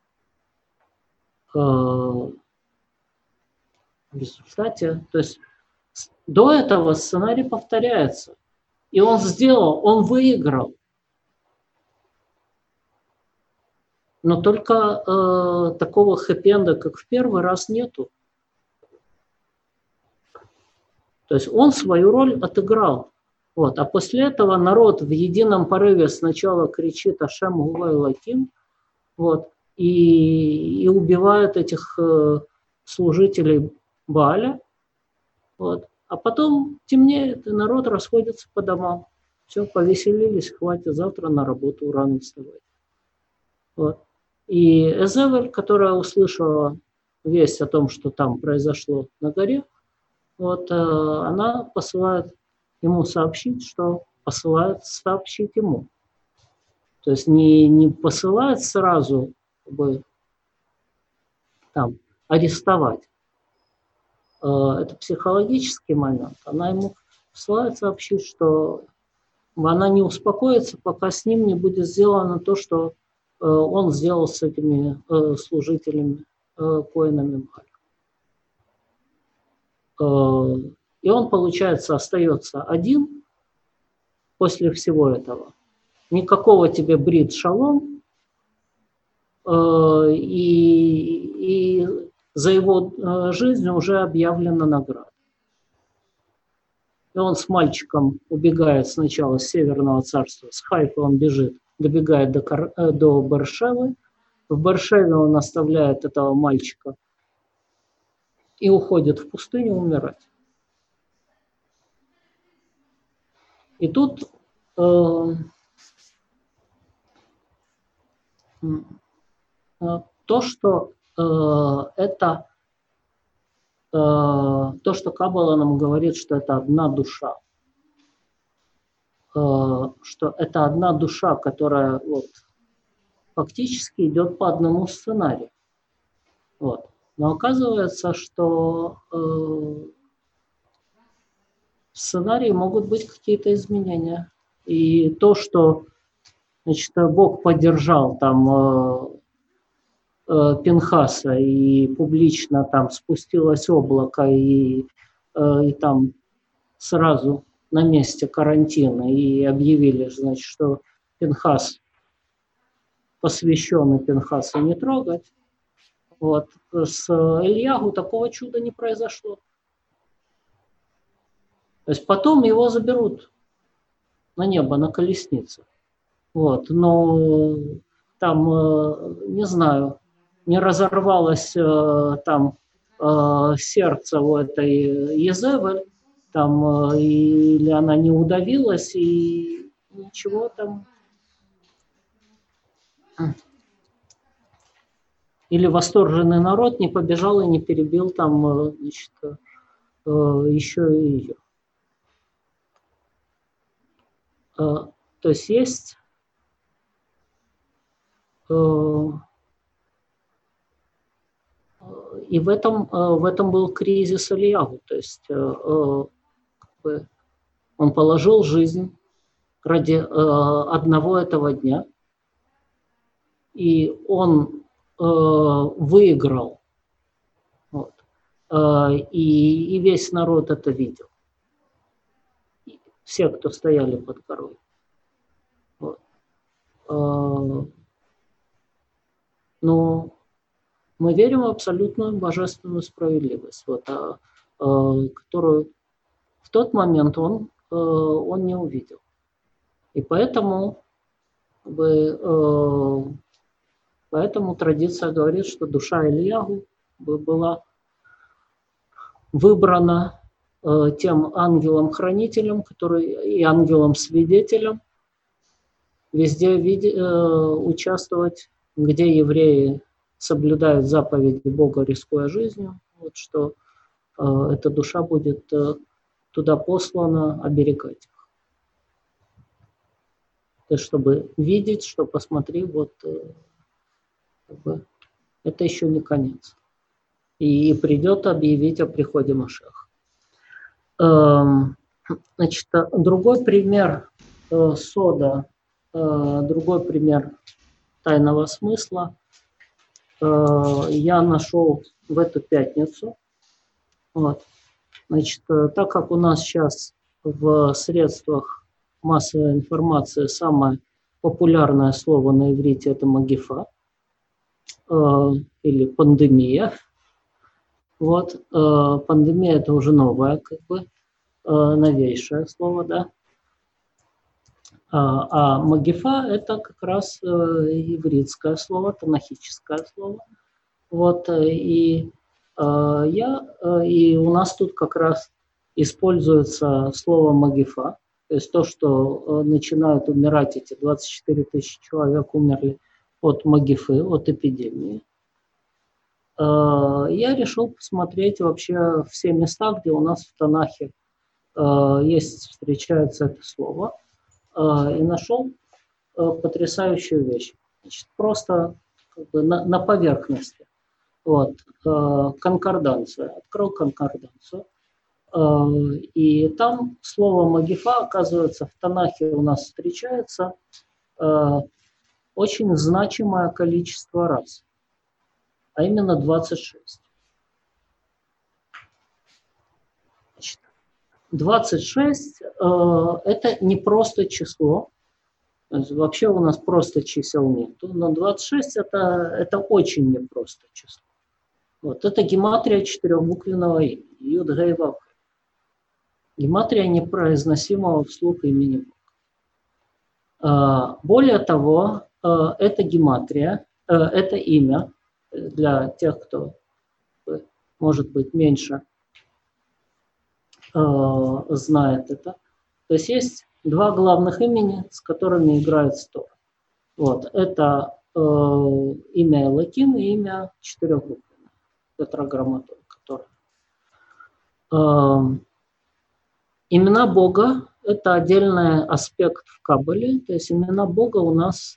В результате, то есть до этого сценарий повторяется. И он он выиграл. Но только такого хэппи-энда, как в первый раз, нету. То есть он свою роль отыграл. Вот. А после этого народ в едином порыве сначала кричит «Ашем Гува Элоким», вот, и убивает этих служителей Бааля. Вот. А потом темнеет, и народ расходится по домам. Все, повеселились, хватит, завтра на работу рано вставать. Вот. И Эзевель, которая услышала весть о том, что там произошло на горе, вот, она посылает ему сообщить, что посылает сообщить ему. То есть не посылает сразу, чтобы там арестовать. Это психологический момент. Она ему посылает сообщить, что она не успокоится, пока с ним не будет сделано то, что он сделал с этими служителями, коэнами Бааля. И он, получается, остается один после всего этого. Никакого тебе брит шалом, и за его жизнь уже объявлена награда. И он с мальчиком убегает сначала с Северного царства, с Хайфы он бежит, добегает до Бершевы. В Бершеве он оставляет этого мальчика и уходит в пустыню умирать. И тут то, что Каббала нам говорит, что это одна душа, что это одна душа, которая вот фактически идет по одному сценарию. Вот. Но оказывается, что в сценарии могут быть какие-то изменения. И то, что, значит, Бог поддержал там Пинхаса и публично там спустилось облако и там сразу на месте карантина и объявили, значит, что Пинхас посвященный, Пинхаса не трогать. Вот. С Ильягу такого чуда не произошло. То есть потом его заберут на небо, на колеснице. Вот. Но там, не знаю, не разорвалось там сердце у этой Езевель, там, или она не удавилась, и ничего там. Или восторженный народ не побежал и не перебил там, значит, еще и ее. То есть есть и в этом был кризис Ильягу. То есть он положил жизнь ради одного этого дня, и он выиграл. Вот. И весь народ это видел. Все, кто стояли под горой. Вот. Но мы верим в абсолютную божественную справедливость, вот, которую в тот момент он не увидел. И поэтому традиция говорит, что душа Ильягу была выбрана тем ангелом-хранителем, и ангелом-свидетелем везде участвовать, где евреи соблюдают заповеди Бога, рискуя жизнью, вот, что эта душа будет туда послана оберегать их. То есть, чтобы видеть, что посмотри, вот это еще не конец. И придет объявить о приходе Машиаха. Значит, другой пример сода, другой пример тайного смысла я нашел в эту пятницу. Вот. Значит, так как у нас сейчас в средствах массовой информации самое популярное слово на иврите это магифа или пандемия. Вот, пандемия это уже новое, как бы, новейшее слово, да. А магифа это как раз ивритское слово, танахическое слово. Вот, и у нас тут как раз используется слово магифа, то есть то, что начинают умирать эти 24 тысячи человек умерли от магифы, от эпидемии. Я решил посмотреть вообще все места, где у нас в Танахе встречается это слово, и нашел потрясающую вещь. Значит, просто как бы на поверхности. Вот, конкорданция. Открыл конкорданцию. И там слово магифа, оказывается, в Танахе у нас встречается очень значимое количество раз, а именно 26. 26 это не просто число. Вообще у нас просто чисел нет. Но 26 это очень непросто число. Вот. Это гематрия четырехбуквенного имени. Юд, Гей, Вав. Гематрия непроизносимого вслух имени Бога. Более того, это гематрия, это имя для тех, кто, может быть, меньше знает это. То есть два главных имени, с которыми играет Тора. Вот. Это имя Элоким и имя четырехбуквенное, тетраграмматон, которое. Имена Бога – это отдельный аспект в Каббале. То есть имена Бога у нас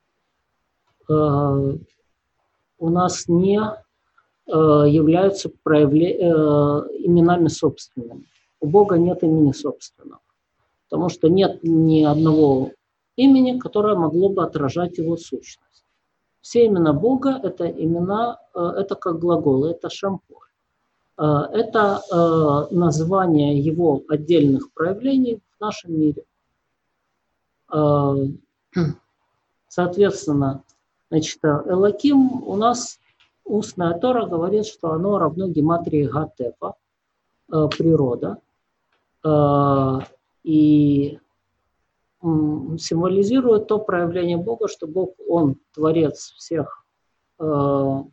не являются именами собственными. У Бога нет имени собственного, потому что нет ни одного имени, которое могло бы отражать его сущность. Все имена Бога – это имена, это как глаголы, это шампур. Это название его отдельных проявлений в нашем мире. Соответственно, значит, Элоким у нас устная Тора говорит, что оно равно гематрии Гатефа, природа, и символизирует то проявление Бога, что Бог, Он творец всего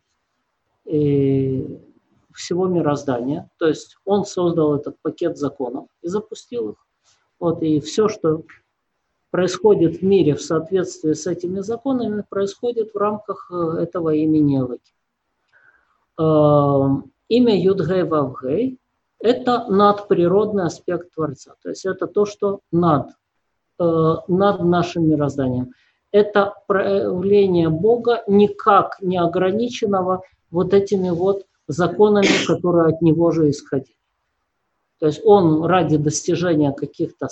мироздания, то есть Он создал этот пакет законов и запустил их. Вот, и все, что происходит в мире в соответствии с этими законами, происходит в рамках этого имени Элоким. Имя Юд-Гей Вав-Гей – это надприродный аспект Творца, то есть это то, что над нашим мирозданием. Это проявление Бога никак не ограниченного вот этими вот законами, которые от Него же исходили. То есть Он ради достижения каких-то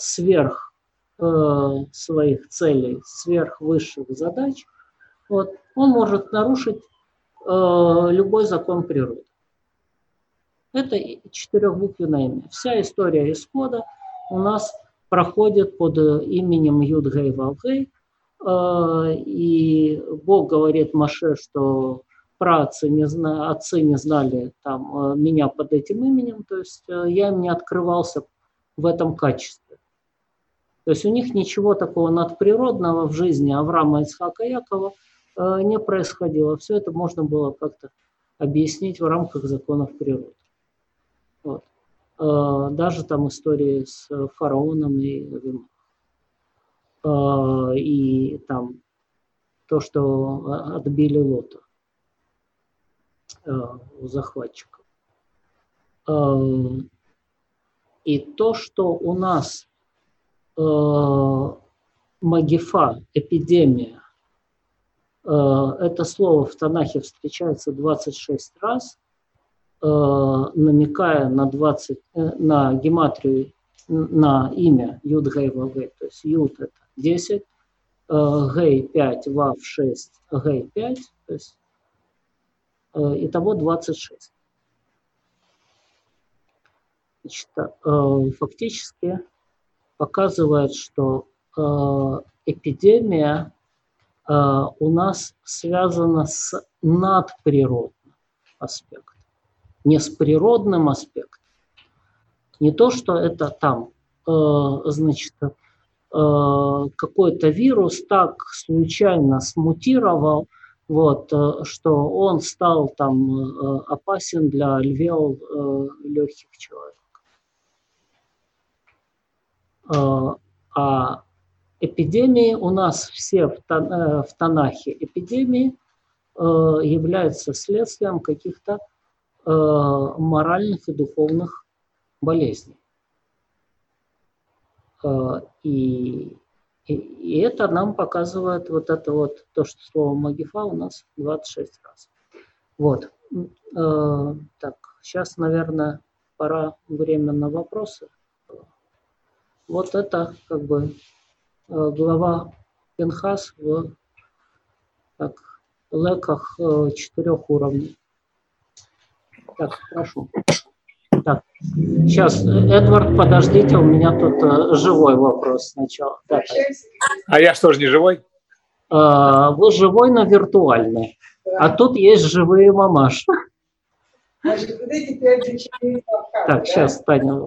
своих целей, сверхвысших задач, вот, Он может нарушить любой закон природы. Это четырехбуквенное имя. Вся история исхода у нас проходит под именем Юд-Гей Вав-Гей. И Бог говорит Моше, что отцы не знали там, меня под этим именем, то есть я им не открывался в этом качестве. То есть у них ничего такого надприродного в жизни Авраама, Ицхака, Якова не происходило. Все это можно было как-то объяснить в рамках законов природы. Вот. Даже там истории с фараоном и там то, что отбили Лота у захватчиков. И то, что у нас магифа, эпидемия, это слово в Танахе встречается 26 раз, намекая на гематрию, на имя Юд-Гей Вав-Гей. То есть Юд – это 10, Гей 5, Вав 6, Гей 5, то есть итого 26. Значит, фактически показывает, что эпидемия у нас связана с надприродным аспектом, не с природным аспектом. Не то, что это там, значит, какой-то вирус так случайно смутировал, вот, что он стал там опасен для легких человек. А эпидемии у нас все в Танахе эпидемии являются следствием каких-то моральных и духовных болезней. И это нам показывает вот это вот, то, что слово магифа у нас 26 раз. Вот. Так, сейчас, наверное, пора время на вопросы. Вот это как бы глава Пинхас в Так, леках 4 уровней. Так, прошу. Так, сейчас, Эдвард, подождите, у меня тут живой вопрос сначала. Да, а я что же не живой? вы живой, но виртуальный. Да. А тут есть живые мамаши. Значит, вот эти 5 дочерей Савхата, так, да? сейчас, Таня.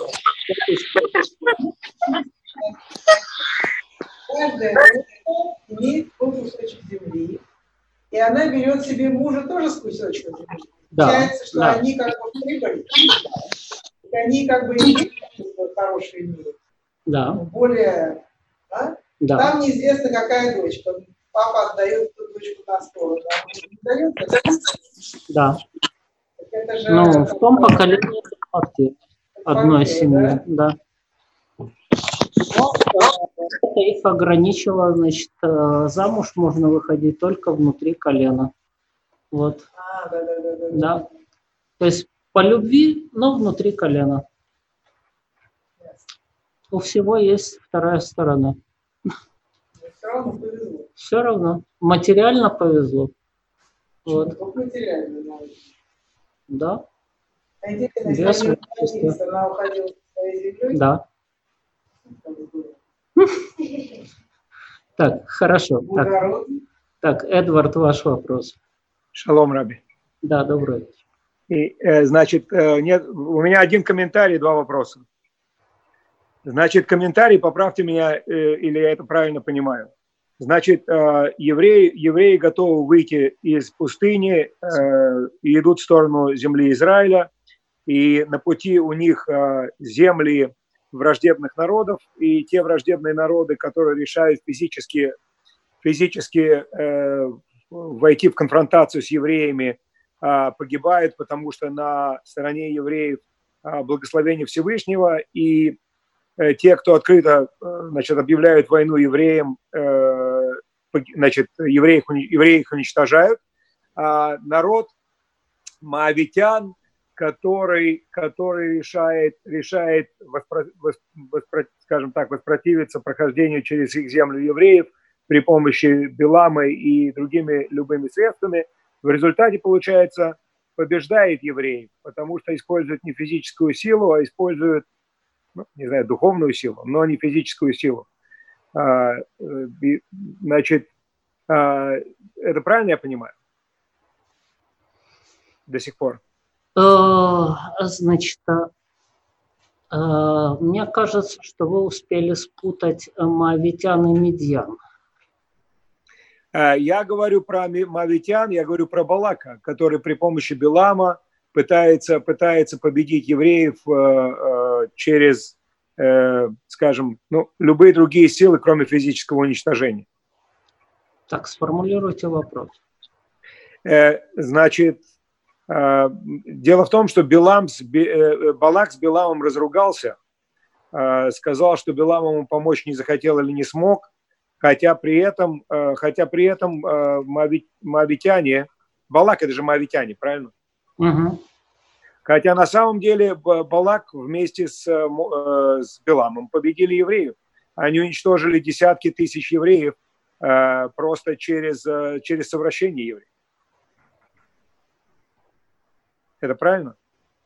Каждая имеет свой кусочек земли, и она берет себе мужа тоже с кусочком земли. Да, получается, что да. они как бы прибыли, они как бы и хорошие имеют. Да. Более, да? Да. Там неизвестно, какая дочка. Папа отдает эту дочку на сторону, а муж не дает. Да. Это же, ну, в том поколении одной семьи, да. Это их ограничило, значит, замуж можно выходить только внутри колена. Вот. Да. То есть по любви, но внутри колена. У всего есть вторая сторона. Все равно повезло. Все равно. Материально повезло. Вот. Материально, да. А интересно, если она уходила со своей землей? Да. Так, хорошо. Так, Эдвард, ваш вопрос. Шалом, Раби. Да, добрый вечер. И, значит, нет, у меня один комментарий, 2 вопроса. Значит, комментарий, поправьте меня, или я это правильно понимаю. Значит, евреи готовы выйти из пустыни и идут в сторону земли Израиля, и на пути у них земли враждебных народов, и те враждебные народы, которые решают физически войти в конфронтацию с евреями, погибают, потому что на стороне евреев благословение Всевышнего, и те, кто открыто, значит, объявляют войну евреям, значит, евреи их уничтожают. А народ моавитян, который решает скажем так, воспротивиться прохождению через их землю евреев при помощи Билама и другими любыми средствами, в результате, получается, побеждает евреев, потому что использует не физическую силу, а использует, ну, не знаю, духовную силу, но не физическую силу. Значит, это правильно я понимаю? До сих пор. Значит, мне кажется, что вы успели спутать моавитян и медьян. Я говорю про моавитян, я говорю про Балака, который при помощи Билама пытается победить евреев через, скажем, ну, любые другие силы, кроме физического уничтожения. Так, сформулируйте вопрос. Значит, дело в том, что Балак с Биламом разругался, сказал, что Билам ему помочь не захотел или не смог, хотя при этом моавитяне, Балак это же моавитяне, правильно? Угу. Хотя на самом деле Балак вместе с Биламом победили евреев. Они уничтожили десятки тысяч евреев просто через совращение евреев. Это правильно?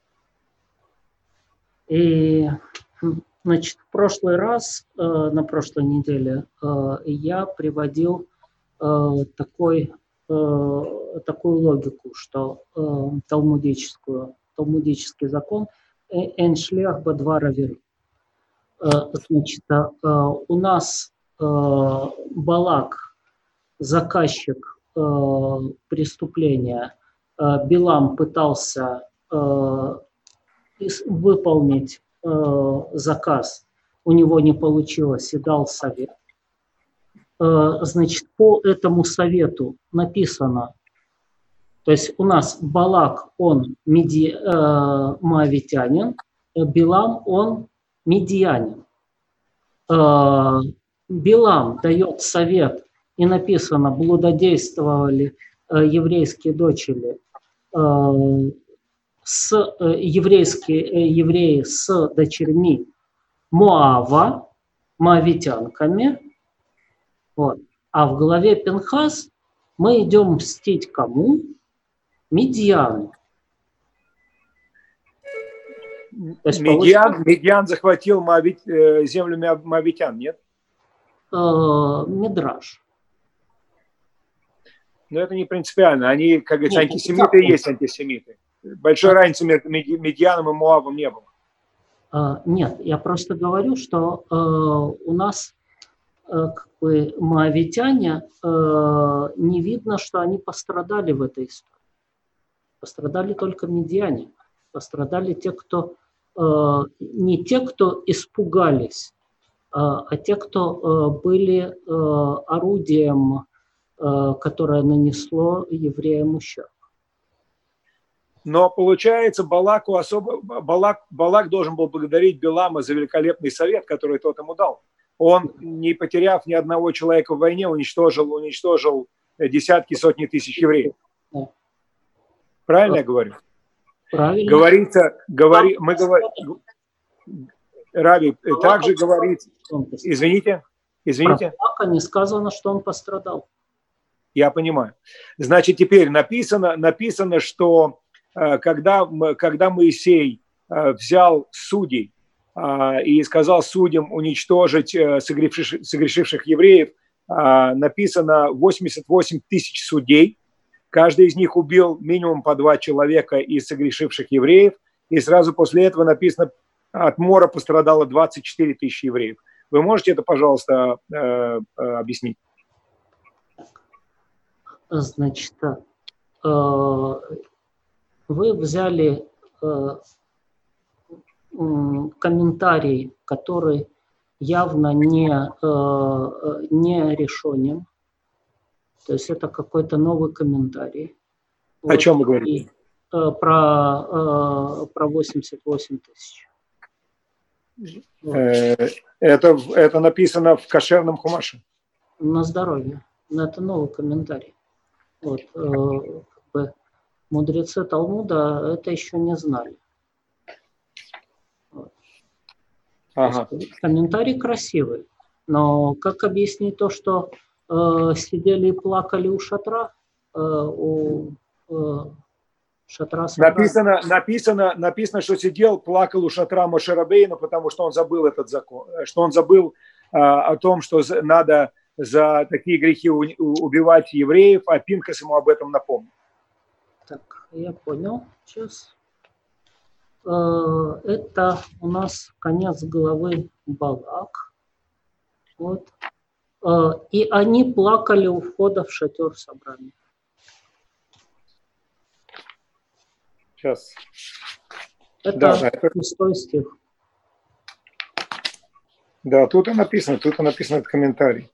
И, значит, в прошлый раз, на прошлой неделе, я приводил такую логику, что талмудический закон «эн шлях бадвар авери». Значит, у нас Балак, заказчик преступления, Билам пытался выполнить заказ, у него не получилось и дал совет. Значит, по этому совету написано, то есть у нас Балак, он моавитянин, Билам, он медианин. Билам дает совет, и написано, блудодействовали еврейские дочери, евреи с дочерьми Моава, моавитянками. Вот. А в главе Пинхас Мы идем мстить кому? Медиану. Медиан захватил землю моавитян, нет? Мидраш. Но это не принципиально. Они, как говорится, антисемиты и есть антисемиты. Большой разницы между Медианом и Моавом не было. Нет, я просто говорю, что у нас как бы моавитяне, не видно, что они пострадали в этой истории. Пострадали только медиане. Пострадали те, кто не те, кто испугались, а те, кто были орудием, которое нанесло евреям ущерб. Но получается, Балак должен был благодарить Билама за великолепный совет, который тот ему дал. Он, не потеряв ни одного человека в войне, уничтожил десятки, сотни тысяч евреев. Да. Правильно я говорю? Правильно. Раби, также говорится... Извините? Про Балака не сказано, что он пострадал. Я понимаю. Значит, теперь написано, что когда Моисей взял судей и сказал судьям уничтожить согрешивших евреев, написано 88 тысяч судей, каждый из них убил минимум по 2 человека из согрешивших евреев, и сразу после этого написано, от мора пострадало 24 тысячи евреев. Вы можете это, пожалуйста, объяснить? Значит, вы взяли комментарий, который явно не решенен. То есть это какой-то новый комментарий. О чем вы говорите? Про 88 тысяч. Это написано в кошерном хумаше. На здоровье. Это новый комментарий. Вот, как бы мудрецы Талмуда это еще не знали. Вот. Ага. Комментарий красивый, но как объяснить то, что сидели и плакали у шатра? Шатра написано, что сидел, плакал у шатра Моше Рабейну, потому что он забыл этот закон, что он забыл о том, что надо за такие грехи убивать евреев, а Пинхас ему об этом напомнил. Так, я понял. Сейчас. Это у нас конец главы Балак. Вот. И они плакали у входа в шатер собрания. Сейчас. Это 6 стих. Да, тут и написан этот комментарий.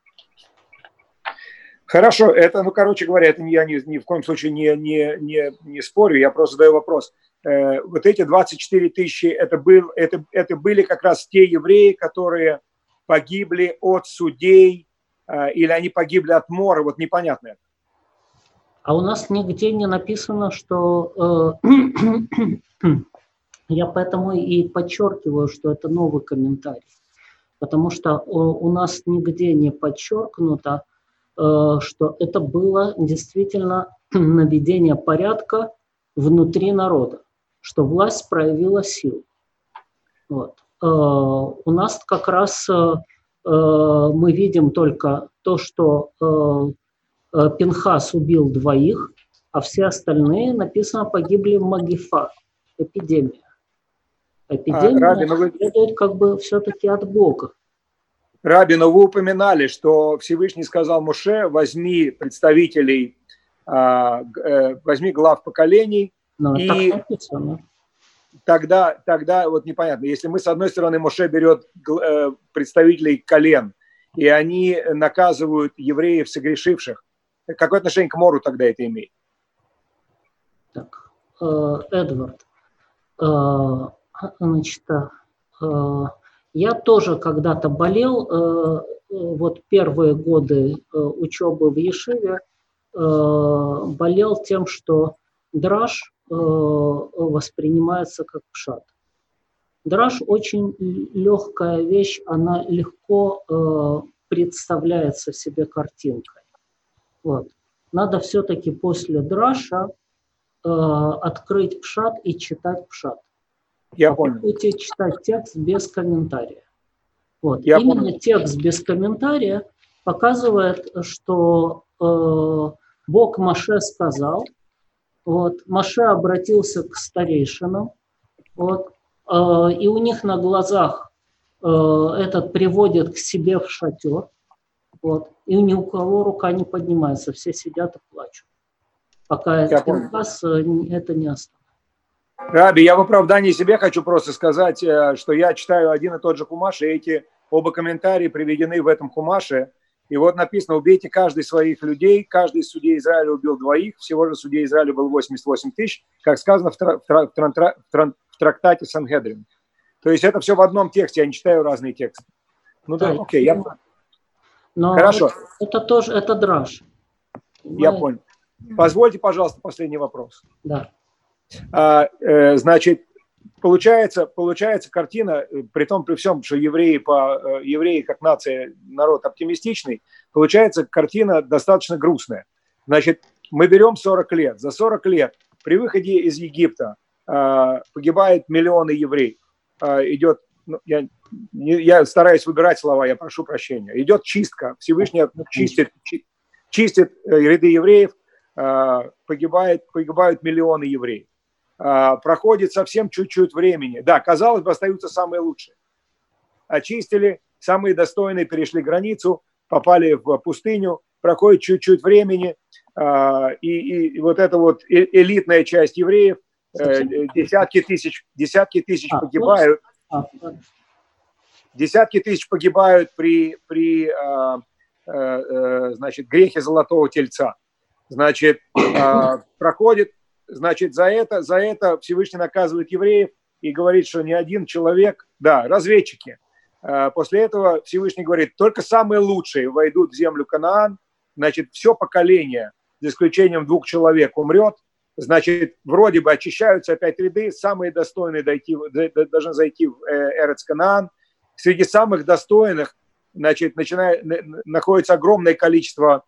Хорошо, это, короче говоря, это я ни в коем случае не спорю, я просто задаю вопрос. Вот эти 24 тысячи, это были как раз те евреи, которые погибли от судей, или они погибли от мора, вот непонятно это. А у нас нигде не написано, что... Я поэтому и подчеркиваю, что это новый комментарий. Потому что у нас нигде не подчеркнуто, что это было действительно наведение порядка внутри народа, что власть проявила силу. Вот. У нас как раз мы видим только то, что Пинхас убил 2, а все остальные, написано, погибли в Магифа, эпидемия. Эпидемия следует как бы все-таки от Бога. Раби, но вы упоминали, что Всевышний сказал Моше: возьми представителей, возьми глав поколений. Но и так написано. Тогда вот непонятно. Если мы, с одной стороны, Моше берет представителей колен, и они наказывают евреев, согрешивших, какое отношение к мору тогда это имеет? Так, Эдвард, значит, я тоже когда-то болел, вот первые годы учебы в Ешиве, болел тем, что драж воспринимается как пшат. Драж очень легкая вещь, она легко представляется себе картинкой. Вот. надо все-таки после драша открыть пшат и читать пшат. Я понял. Попробуйте читать текст без комментария. Вот. Я Именно понял. текст без комментария показывает, что Бог Моше сказал, вот, Моше обратился к старейшинам, вот, и у них на глазах этот приводит к себе в шатер, вот, и ни у кого рука не поднимается, все сидят и плачут, пока этот приказ это не остановит. Раби, я в оправдании себе хочу просто сказать, что я читаю один и тот же хумаш, и эти оба комментария приведены в этом хумаше. И вот написано: убейте каждый своих людей, каждый из судей Израиля убил двоих, всего же судей Израиля было 88 тысяч, как сказано в трактате Сангедрин. То есть это все в одном тексте, я не читаю разные тексты. Ну да, окей, я понял. Но хорошо. Это тоже, это драш. Я понял. Позвольте, пожалуйста, последний вопрос. Да. Значит, получается картина, при всем, что евреи как нация, народ оптимистичный, получается картина достаточно грустная. Значит, мы берем 40 лет. За 40 лет при выходе из Египта погибают миллионы евреев. Идет, ну, я стараюсь выбирать слова, я прошу прощения. Идет чистка, Всевышний чистит ряды евреев, погибают миллионы евреев. Проходит совсем чуть-чуть времени. Да, казалось бы, остаются самые лучшие. Очистили, самые достойные перешли границу, попали в пустыню, проходит чуть-чуть времени, и вот эта вот элитная часть евреев, десятки тысяч погибают. Десятки тысяч погибают при значит, грехе золотого тельца. Значит, проходит. Значит, за это Всевышний наказывает евреев и говорит, что ни один человек, да, разведчики. После этого Всевышний говорит: только самые лучшие войдут в землю Канаан. Значит, все поколение, за исключением 2 человек, умрет. Значит, вроде бы очищаются опять ряды, самые достойные должны зайти в Эрец Канаан. Среди самых достойных, значит, находится огромное количество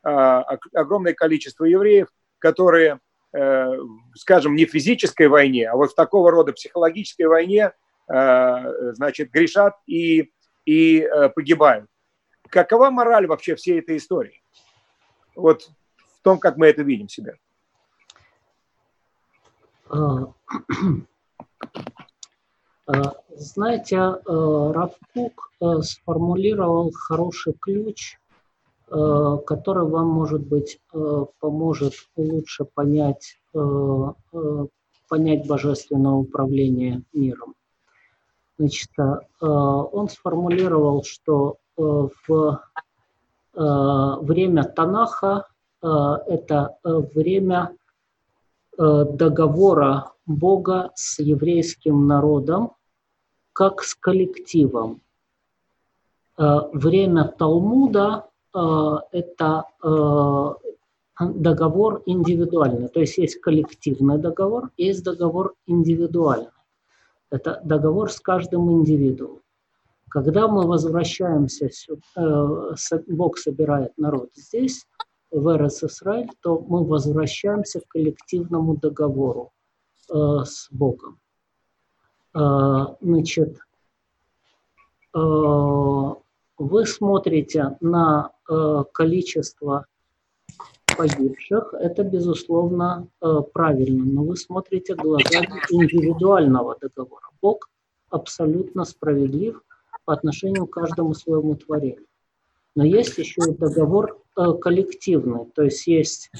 евреев, которые, скажем, не в физической войне, а вот в такого рода психологической войне, значит, грешат и погибают. Какова мораль вообще всей этой истории? Вот в том, как мы это видим себя. Знаете, Рав Кук сформулировал хороший ключ, который вам, может быть, поможет лучше понять божественное управление миром. Значит, он сформулировал, что в время Танаха это время договора Бога с еврейским народом как с коллективом. Время Талмуда это договор индивидуальный, то есть есть коллективный договор, есть договор индивидуальный. Это договор с каждым индивидуумом. Когда мы возвращаемся сюда, Бог собирает народ здесь, в Эрец Исраэль, то мы возвращаемся к коллективному договору с Богом. Значит, вы смотрите на количество погибших, это, безусловно, правильно, но вы смотрите глазами индивидуального договора. Бог абсолютно справедлив по отношению к каждому своему творению. Но есть еще и договор коллективный, то есть есть,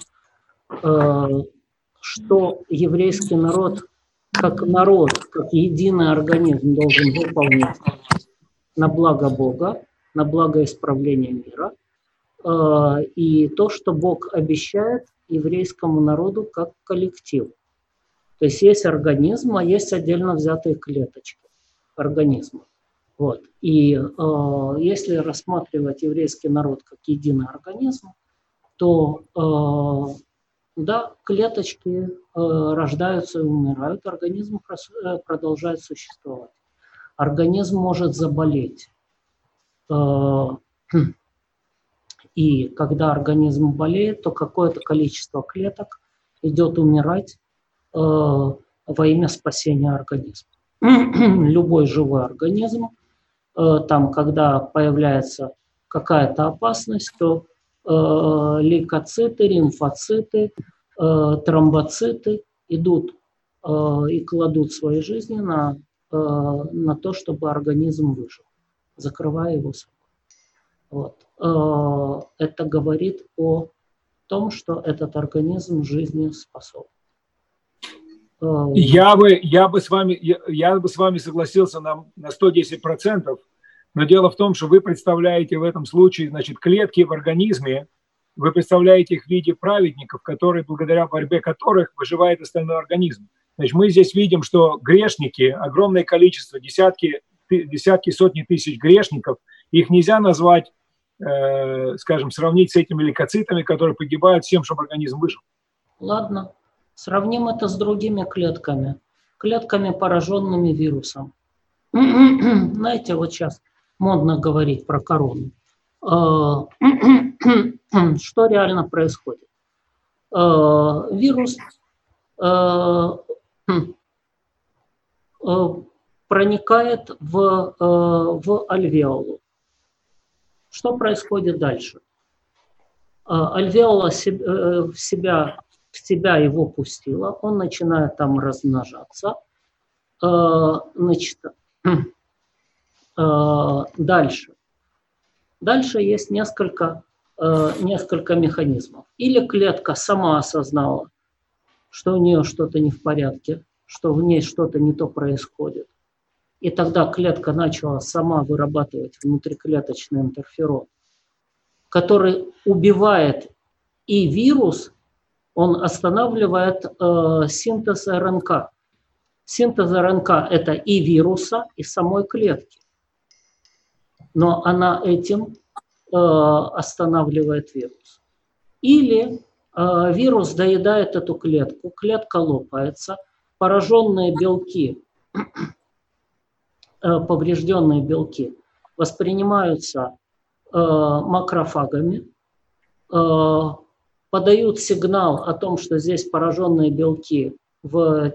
что еврейский народ, как единый организм должен выполнить на благо Бога, на благо исправления мира, и то, что Бог обещает еврейскому народу как коллектив. То есть есть организм, а есть отдельно взятые клеточки организма. Вот. И если рассматривать еврейский народ как единый организм, то да, клеточки рождаются и умирают, организм продолжает существовать. Организм может заболеть. И когда организм болеет, то какое-то количество клеток идет умирать во имя спасения организма. Любой живой организм, там, когда появляется какая-то опасность, то лейкоциты, лимфоциты, тромбоциты идут и кладут свои жизни на то, чтобы организм выжил, закрывая его собой. Вот. Это говорит о том, что этот организм жизнеспособен. Я бы с вами согласился на 110%, но дело в том, что вы представляете в этом случае, значит, клетки в организме, вы представляете их в виде праведников, которые, благодаря борьбе которых выживает остальной организм. Значит, мы здесь видим, что грешники, огромное количество, десятки, сотни тысяч грешников, их нельзя назвать, скажем, сравнить с этими лейкоцитами, которые погибают всем, чтобы организм выжил. Ладно, сравним это с другими клетками, пораженными вирусом. Знаете, вот сейчас модно говорить про корону. Что реально происходит? Вирус проникает в альвеолу. Что происходит дальше? Альвеола в себя его пустила, он начинает там размножаться. Значит, дальше есть несколько механизмов. Или клетка сама осознала, что у нее что-то не в порядке, что в ней что-то не то происходит. И тогда клетка начала сама вырабатывать внутриклеточный интерферон, который убивает и вирус, он останавливает синтез РНК. Синтез РНК – это и вируса, и самой клетки. Но она этим останавливает вирус. Или вирус доедает эту клетку, клетка лопается, пораженные белки, поврежденные белки воспринимаются макрофагами, подают сигнал о том, что здесь пораженные белки в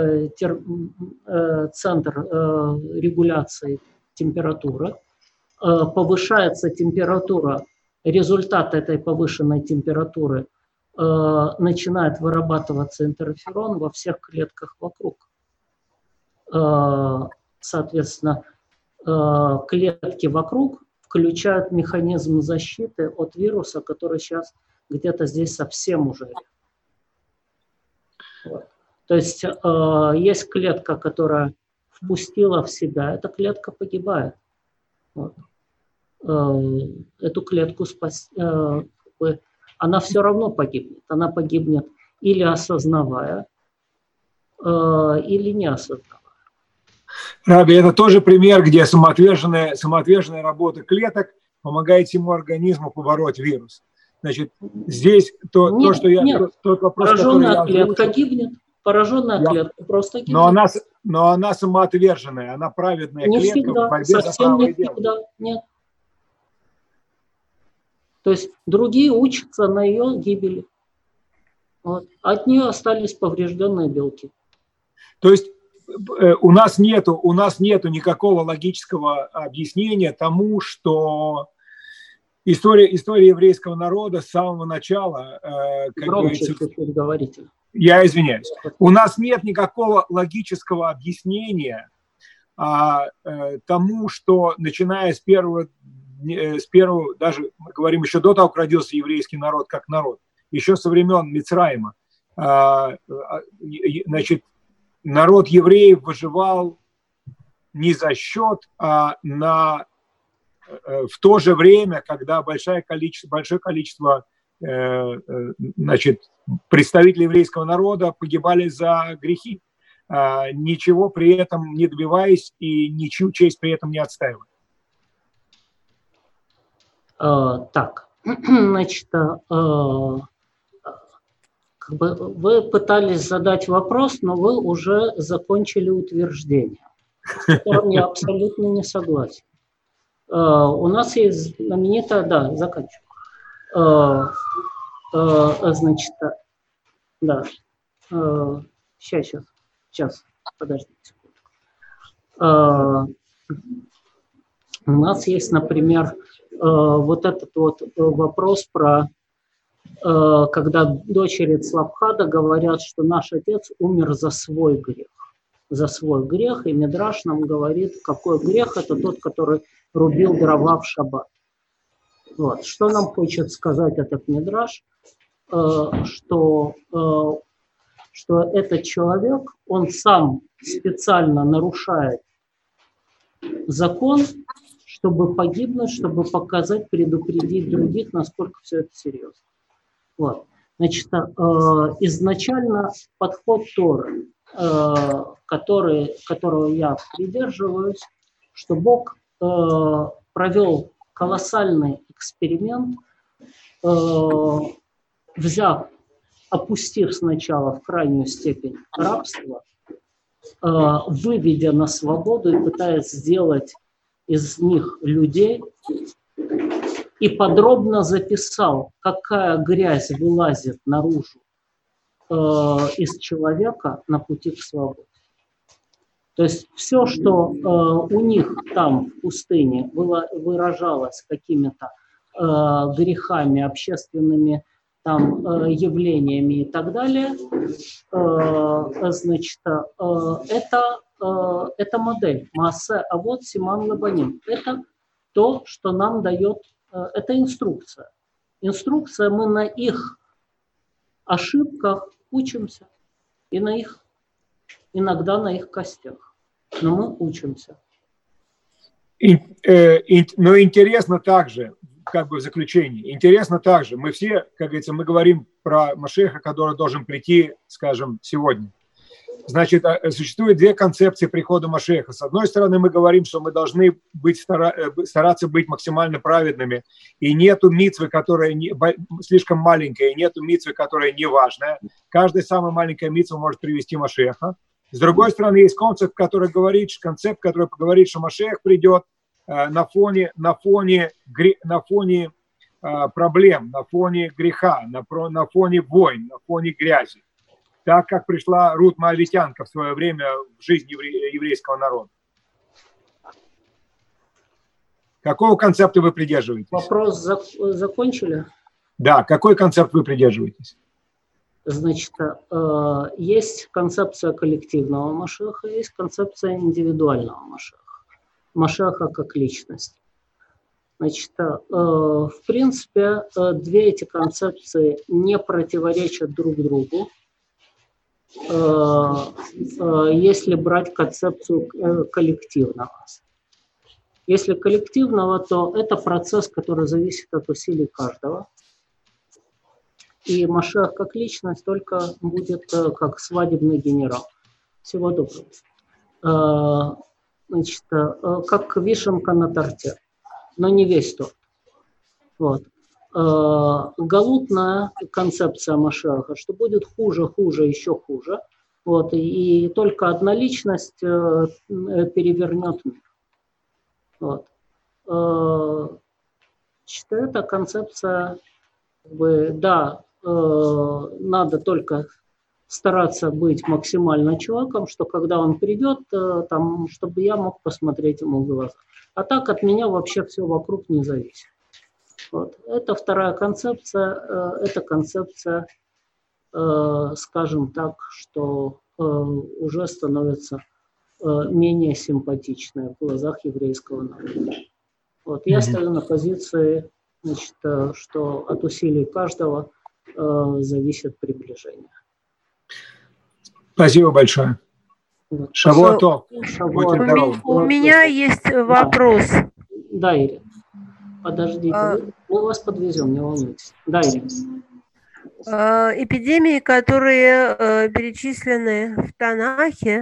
центр регуляции температуры. Повышается температура, результат этой повышенной температуры начинает вырабатываться интерферон во всех клетках вокруг. Соответственно, клетки вокруг включают механизм защиты от вируса, который сейчас где-то здесь совсем уже. Вот. То есть есть клетка, которая впустила в себя, эта клетка погибает. Вот. Эту клетку спасти, она все равно погибнет. Она погибнет или осознавая, или не осознавая. Раби, это тоже пример, где самоотверженная работа клеток помогает всему организму побороть вирус. Значит, здесь тот вопрос, пораженная клетка гибнет. Пораженная клетка просто гибнет. Но она самоотверженная, она праведная не клетка всегда, в борьбе за правое дело. Нет. То есть другие учатся на ее гибели. Вот. От нее остались поврежденные белки. То есть у нас нету никакого логического объяснения тому, что история еврейского народа с самого начала, говорите. Я извиняюсь. У нас нет никакого логического объяснения тому, что начиная с первого, даже мы говорим еще до того, как родился еврейский народ как народ, еще со времен Мицраима, значит, народ евреев выживал не за счет, а в то же время, когда большое количество значит, представители еврейского народа погибали за грехи, ничего при этом не добиваясь и ничью честь при этом не отстаивая. Так, значит, вы пытались задать вопрос, но вы уже закончили утверждение, с которым я абсолютно не согласен. У нас есть знаменитая, заканчиваю. Значит, да, сейчас, подождите. У нас есть, например, вот этот вот вопрос про, когда дочери Цлабхада говорят, что наш отец умер за свой грех. За свой грех, и Мидраш нам говорит, какой грех, это тот, который рубил дрова в шаббат. Вот. Что нам хочет сказать этот Мидраш? Что этот человек, он сам специально нарушает закон, чтобы погибнуть, чтобы показать, предупредить других, насколько все это серьезно. Вот. Значит, изначально подход Торы, которого я придерживаюсь, что Бог провел колоссальный эксперимент, опустив сначала в крайнюю степень рабства, выведя на свободу и пытаясь сделать из них людей, и подробно записал, какая грязь вылазит наружу из человека на пути к свободе. То есть все, что у них там в пустыне выражалось какими-то грехами, общественными там явлениями и так далее, значит, это модель. Маасе авот симан лебаним. Это то, что нам дает, это инструкция. Инструкция, мы на их ошибках учимся. И на их, иногда на их костях. Но мы учимся. Но интересно также, как бы в заключении, интересно также, мы все, как говорится, мы говорим про Машеха, который должен прийти, скажем, сегодня. Значит, существует две концепции прихода Машеха. С одной стороны, мы говорим, что мы должны стараться быть максимально праведными, и нету мицвы, которая слишком маленькая, и нету мицвы, которая не важная. Каждая самая маленькая мицва может привести Машеха. С другой стороны, есть концепт, который говорит, что Машех придет на фоне проблем, на фоне греха, на фоне войн, на фоне грязи. Так как пришла Рут Моавитянка в свое время в жизнь еврейского народа. Какого концепта вы придерживаетесь? Вопрос закончили? Да, какой концепт вы придерживаетесь? Значит, есть концепция коллективного Машеха, есть концепция индивидуального Машеха. Машеха как личность. Значит, в принципе, две эти концепции не противоречат друг другу, если брать концепцию коллективного. Если коллективного, то это процесс, который зависит от усилий каждого. И Машех как личность только будет как свадебный генерал. Всего доброго. Значит, как вишенка на торте, но не весь торт. Вот. Галутная концепция Машеха, что будет хуже, еще хуже. Вот. И только одна личность перевернет мир. Вот. Значит, эта концепция, да, надо только стараться быть максимально человеком, что когда он придет, там, чтобы я мог посмотреть ему в глаза. А так от меня вообще все вокруг не зависит. Вот. Это вторая концепция. Это концепция, скажем так, что уже становится менее симпатичной в глазах еврейского народа. Вот. Я стою на позиции, значит, что от усилий каждого зависит приближение. Спасибо большое. Шавуатов. У меня есть вопрос. Да, Ирина. Подождите, мы вас подвезем, не волнуйтесь. Да, Ирина. Эпидемии, которые перечислены в Танахе,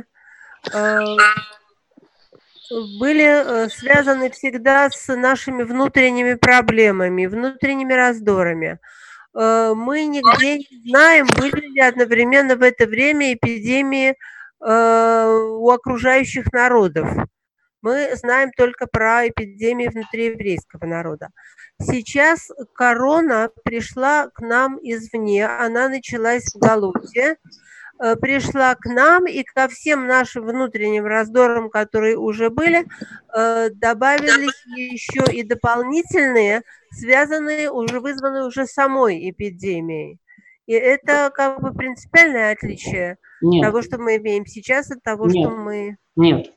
были связаны всегда с нашими внутренними проблемами, внутренними раздорами. Мы нигде не знаем, были ли одновременно в это время эпидемии у окружающих народов. Мы знаем только про эпидемии внутри еврейского народа. Сейчас корона пришла к нам извне, она началась в Галуте, пришла к нам, и ко всем нашим внутренним раздорам, которые уже были, добавились еще и дополнительные, связанные, вызванные уже самой эпидемией. И это как бы принципиальное отличие того, что мы имеем сейчас, от того, что мы... Нет.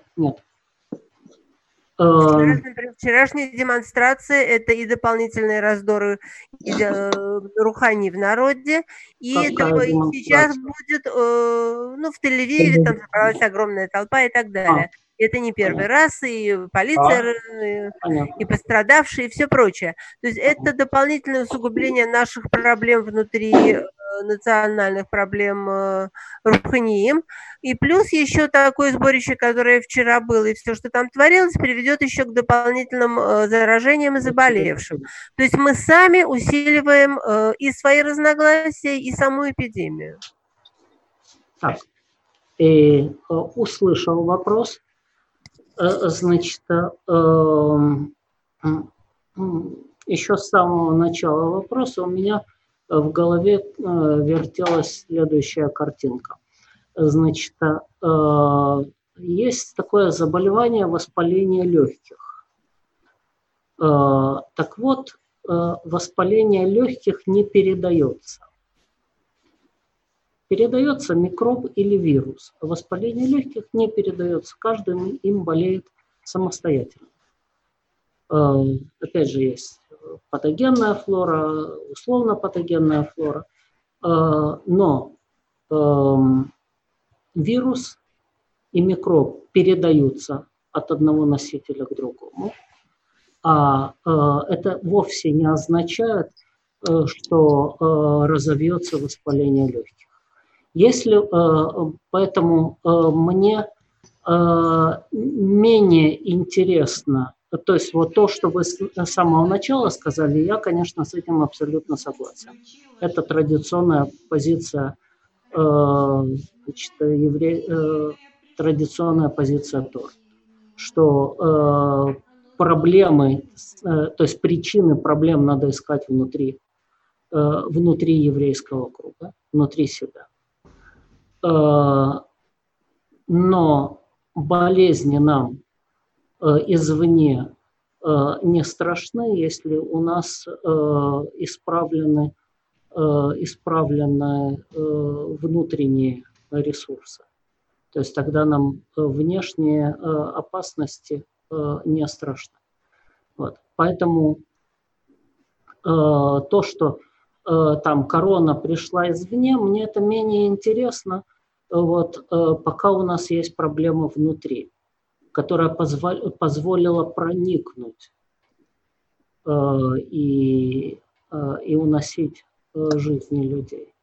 Вчерашняя демонстрация – это и дополнительные раздоры рухани в народе, и сейчас будет, в Тель-Авиве там собралась огромная толпа и так далее. Это не первый раз, и полиция, и пострадавшие, и все прочее. То есть это дополнительное усугубление наших проблем внутри национальных проблем руханиим. И плюс еще такое сборище, которое вчера было, и все, что там творилось, приведет еще к дополнительным заражениям и заболевшим. То есть мы сами усиливаем и свои разногласия, и саму эпидемию. Так, услышал вопрос. Значит, еще с самого начала вопроса у меня в голове вертелась следующая картинка. Значит, есть такое заболевание воспаления легких. Так вот, воспаление легких не передается. Передается микроб или вирус. А воспаление легких не передается. Каждый им болеет самостоятельно. Опять же, есть патогенная флора, условно-патогенная флора. Но вирус и микроб передаются от одного носителя к другому. А это вовсе не означает, что разовьется воспаление легких. Поэтому мне менее интересно, то есть вот то, что вы с самого начала сказали, я, конечно, с этим абсолютно согласен. Это традиционная позиция, традиционная позиция Тор, что проблемы, то есть причины проблем надо искать внутри еврейского круга, внутри себя. Но болезни нам извне не страшны, если у нас исправлены внутренние ресурсы. То есть тогда нам внешние опасности не страшны. Вот. Поэтому то, что там корона пришла извне, мне это менее интересно, вот, пока у нас есть проблема внутри, которая позволила проникнуть и уносить жизни людей.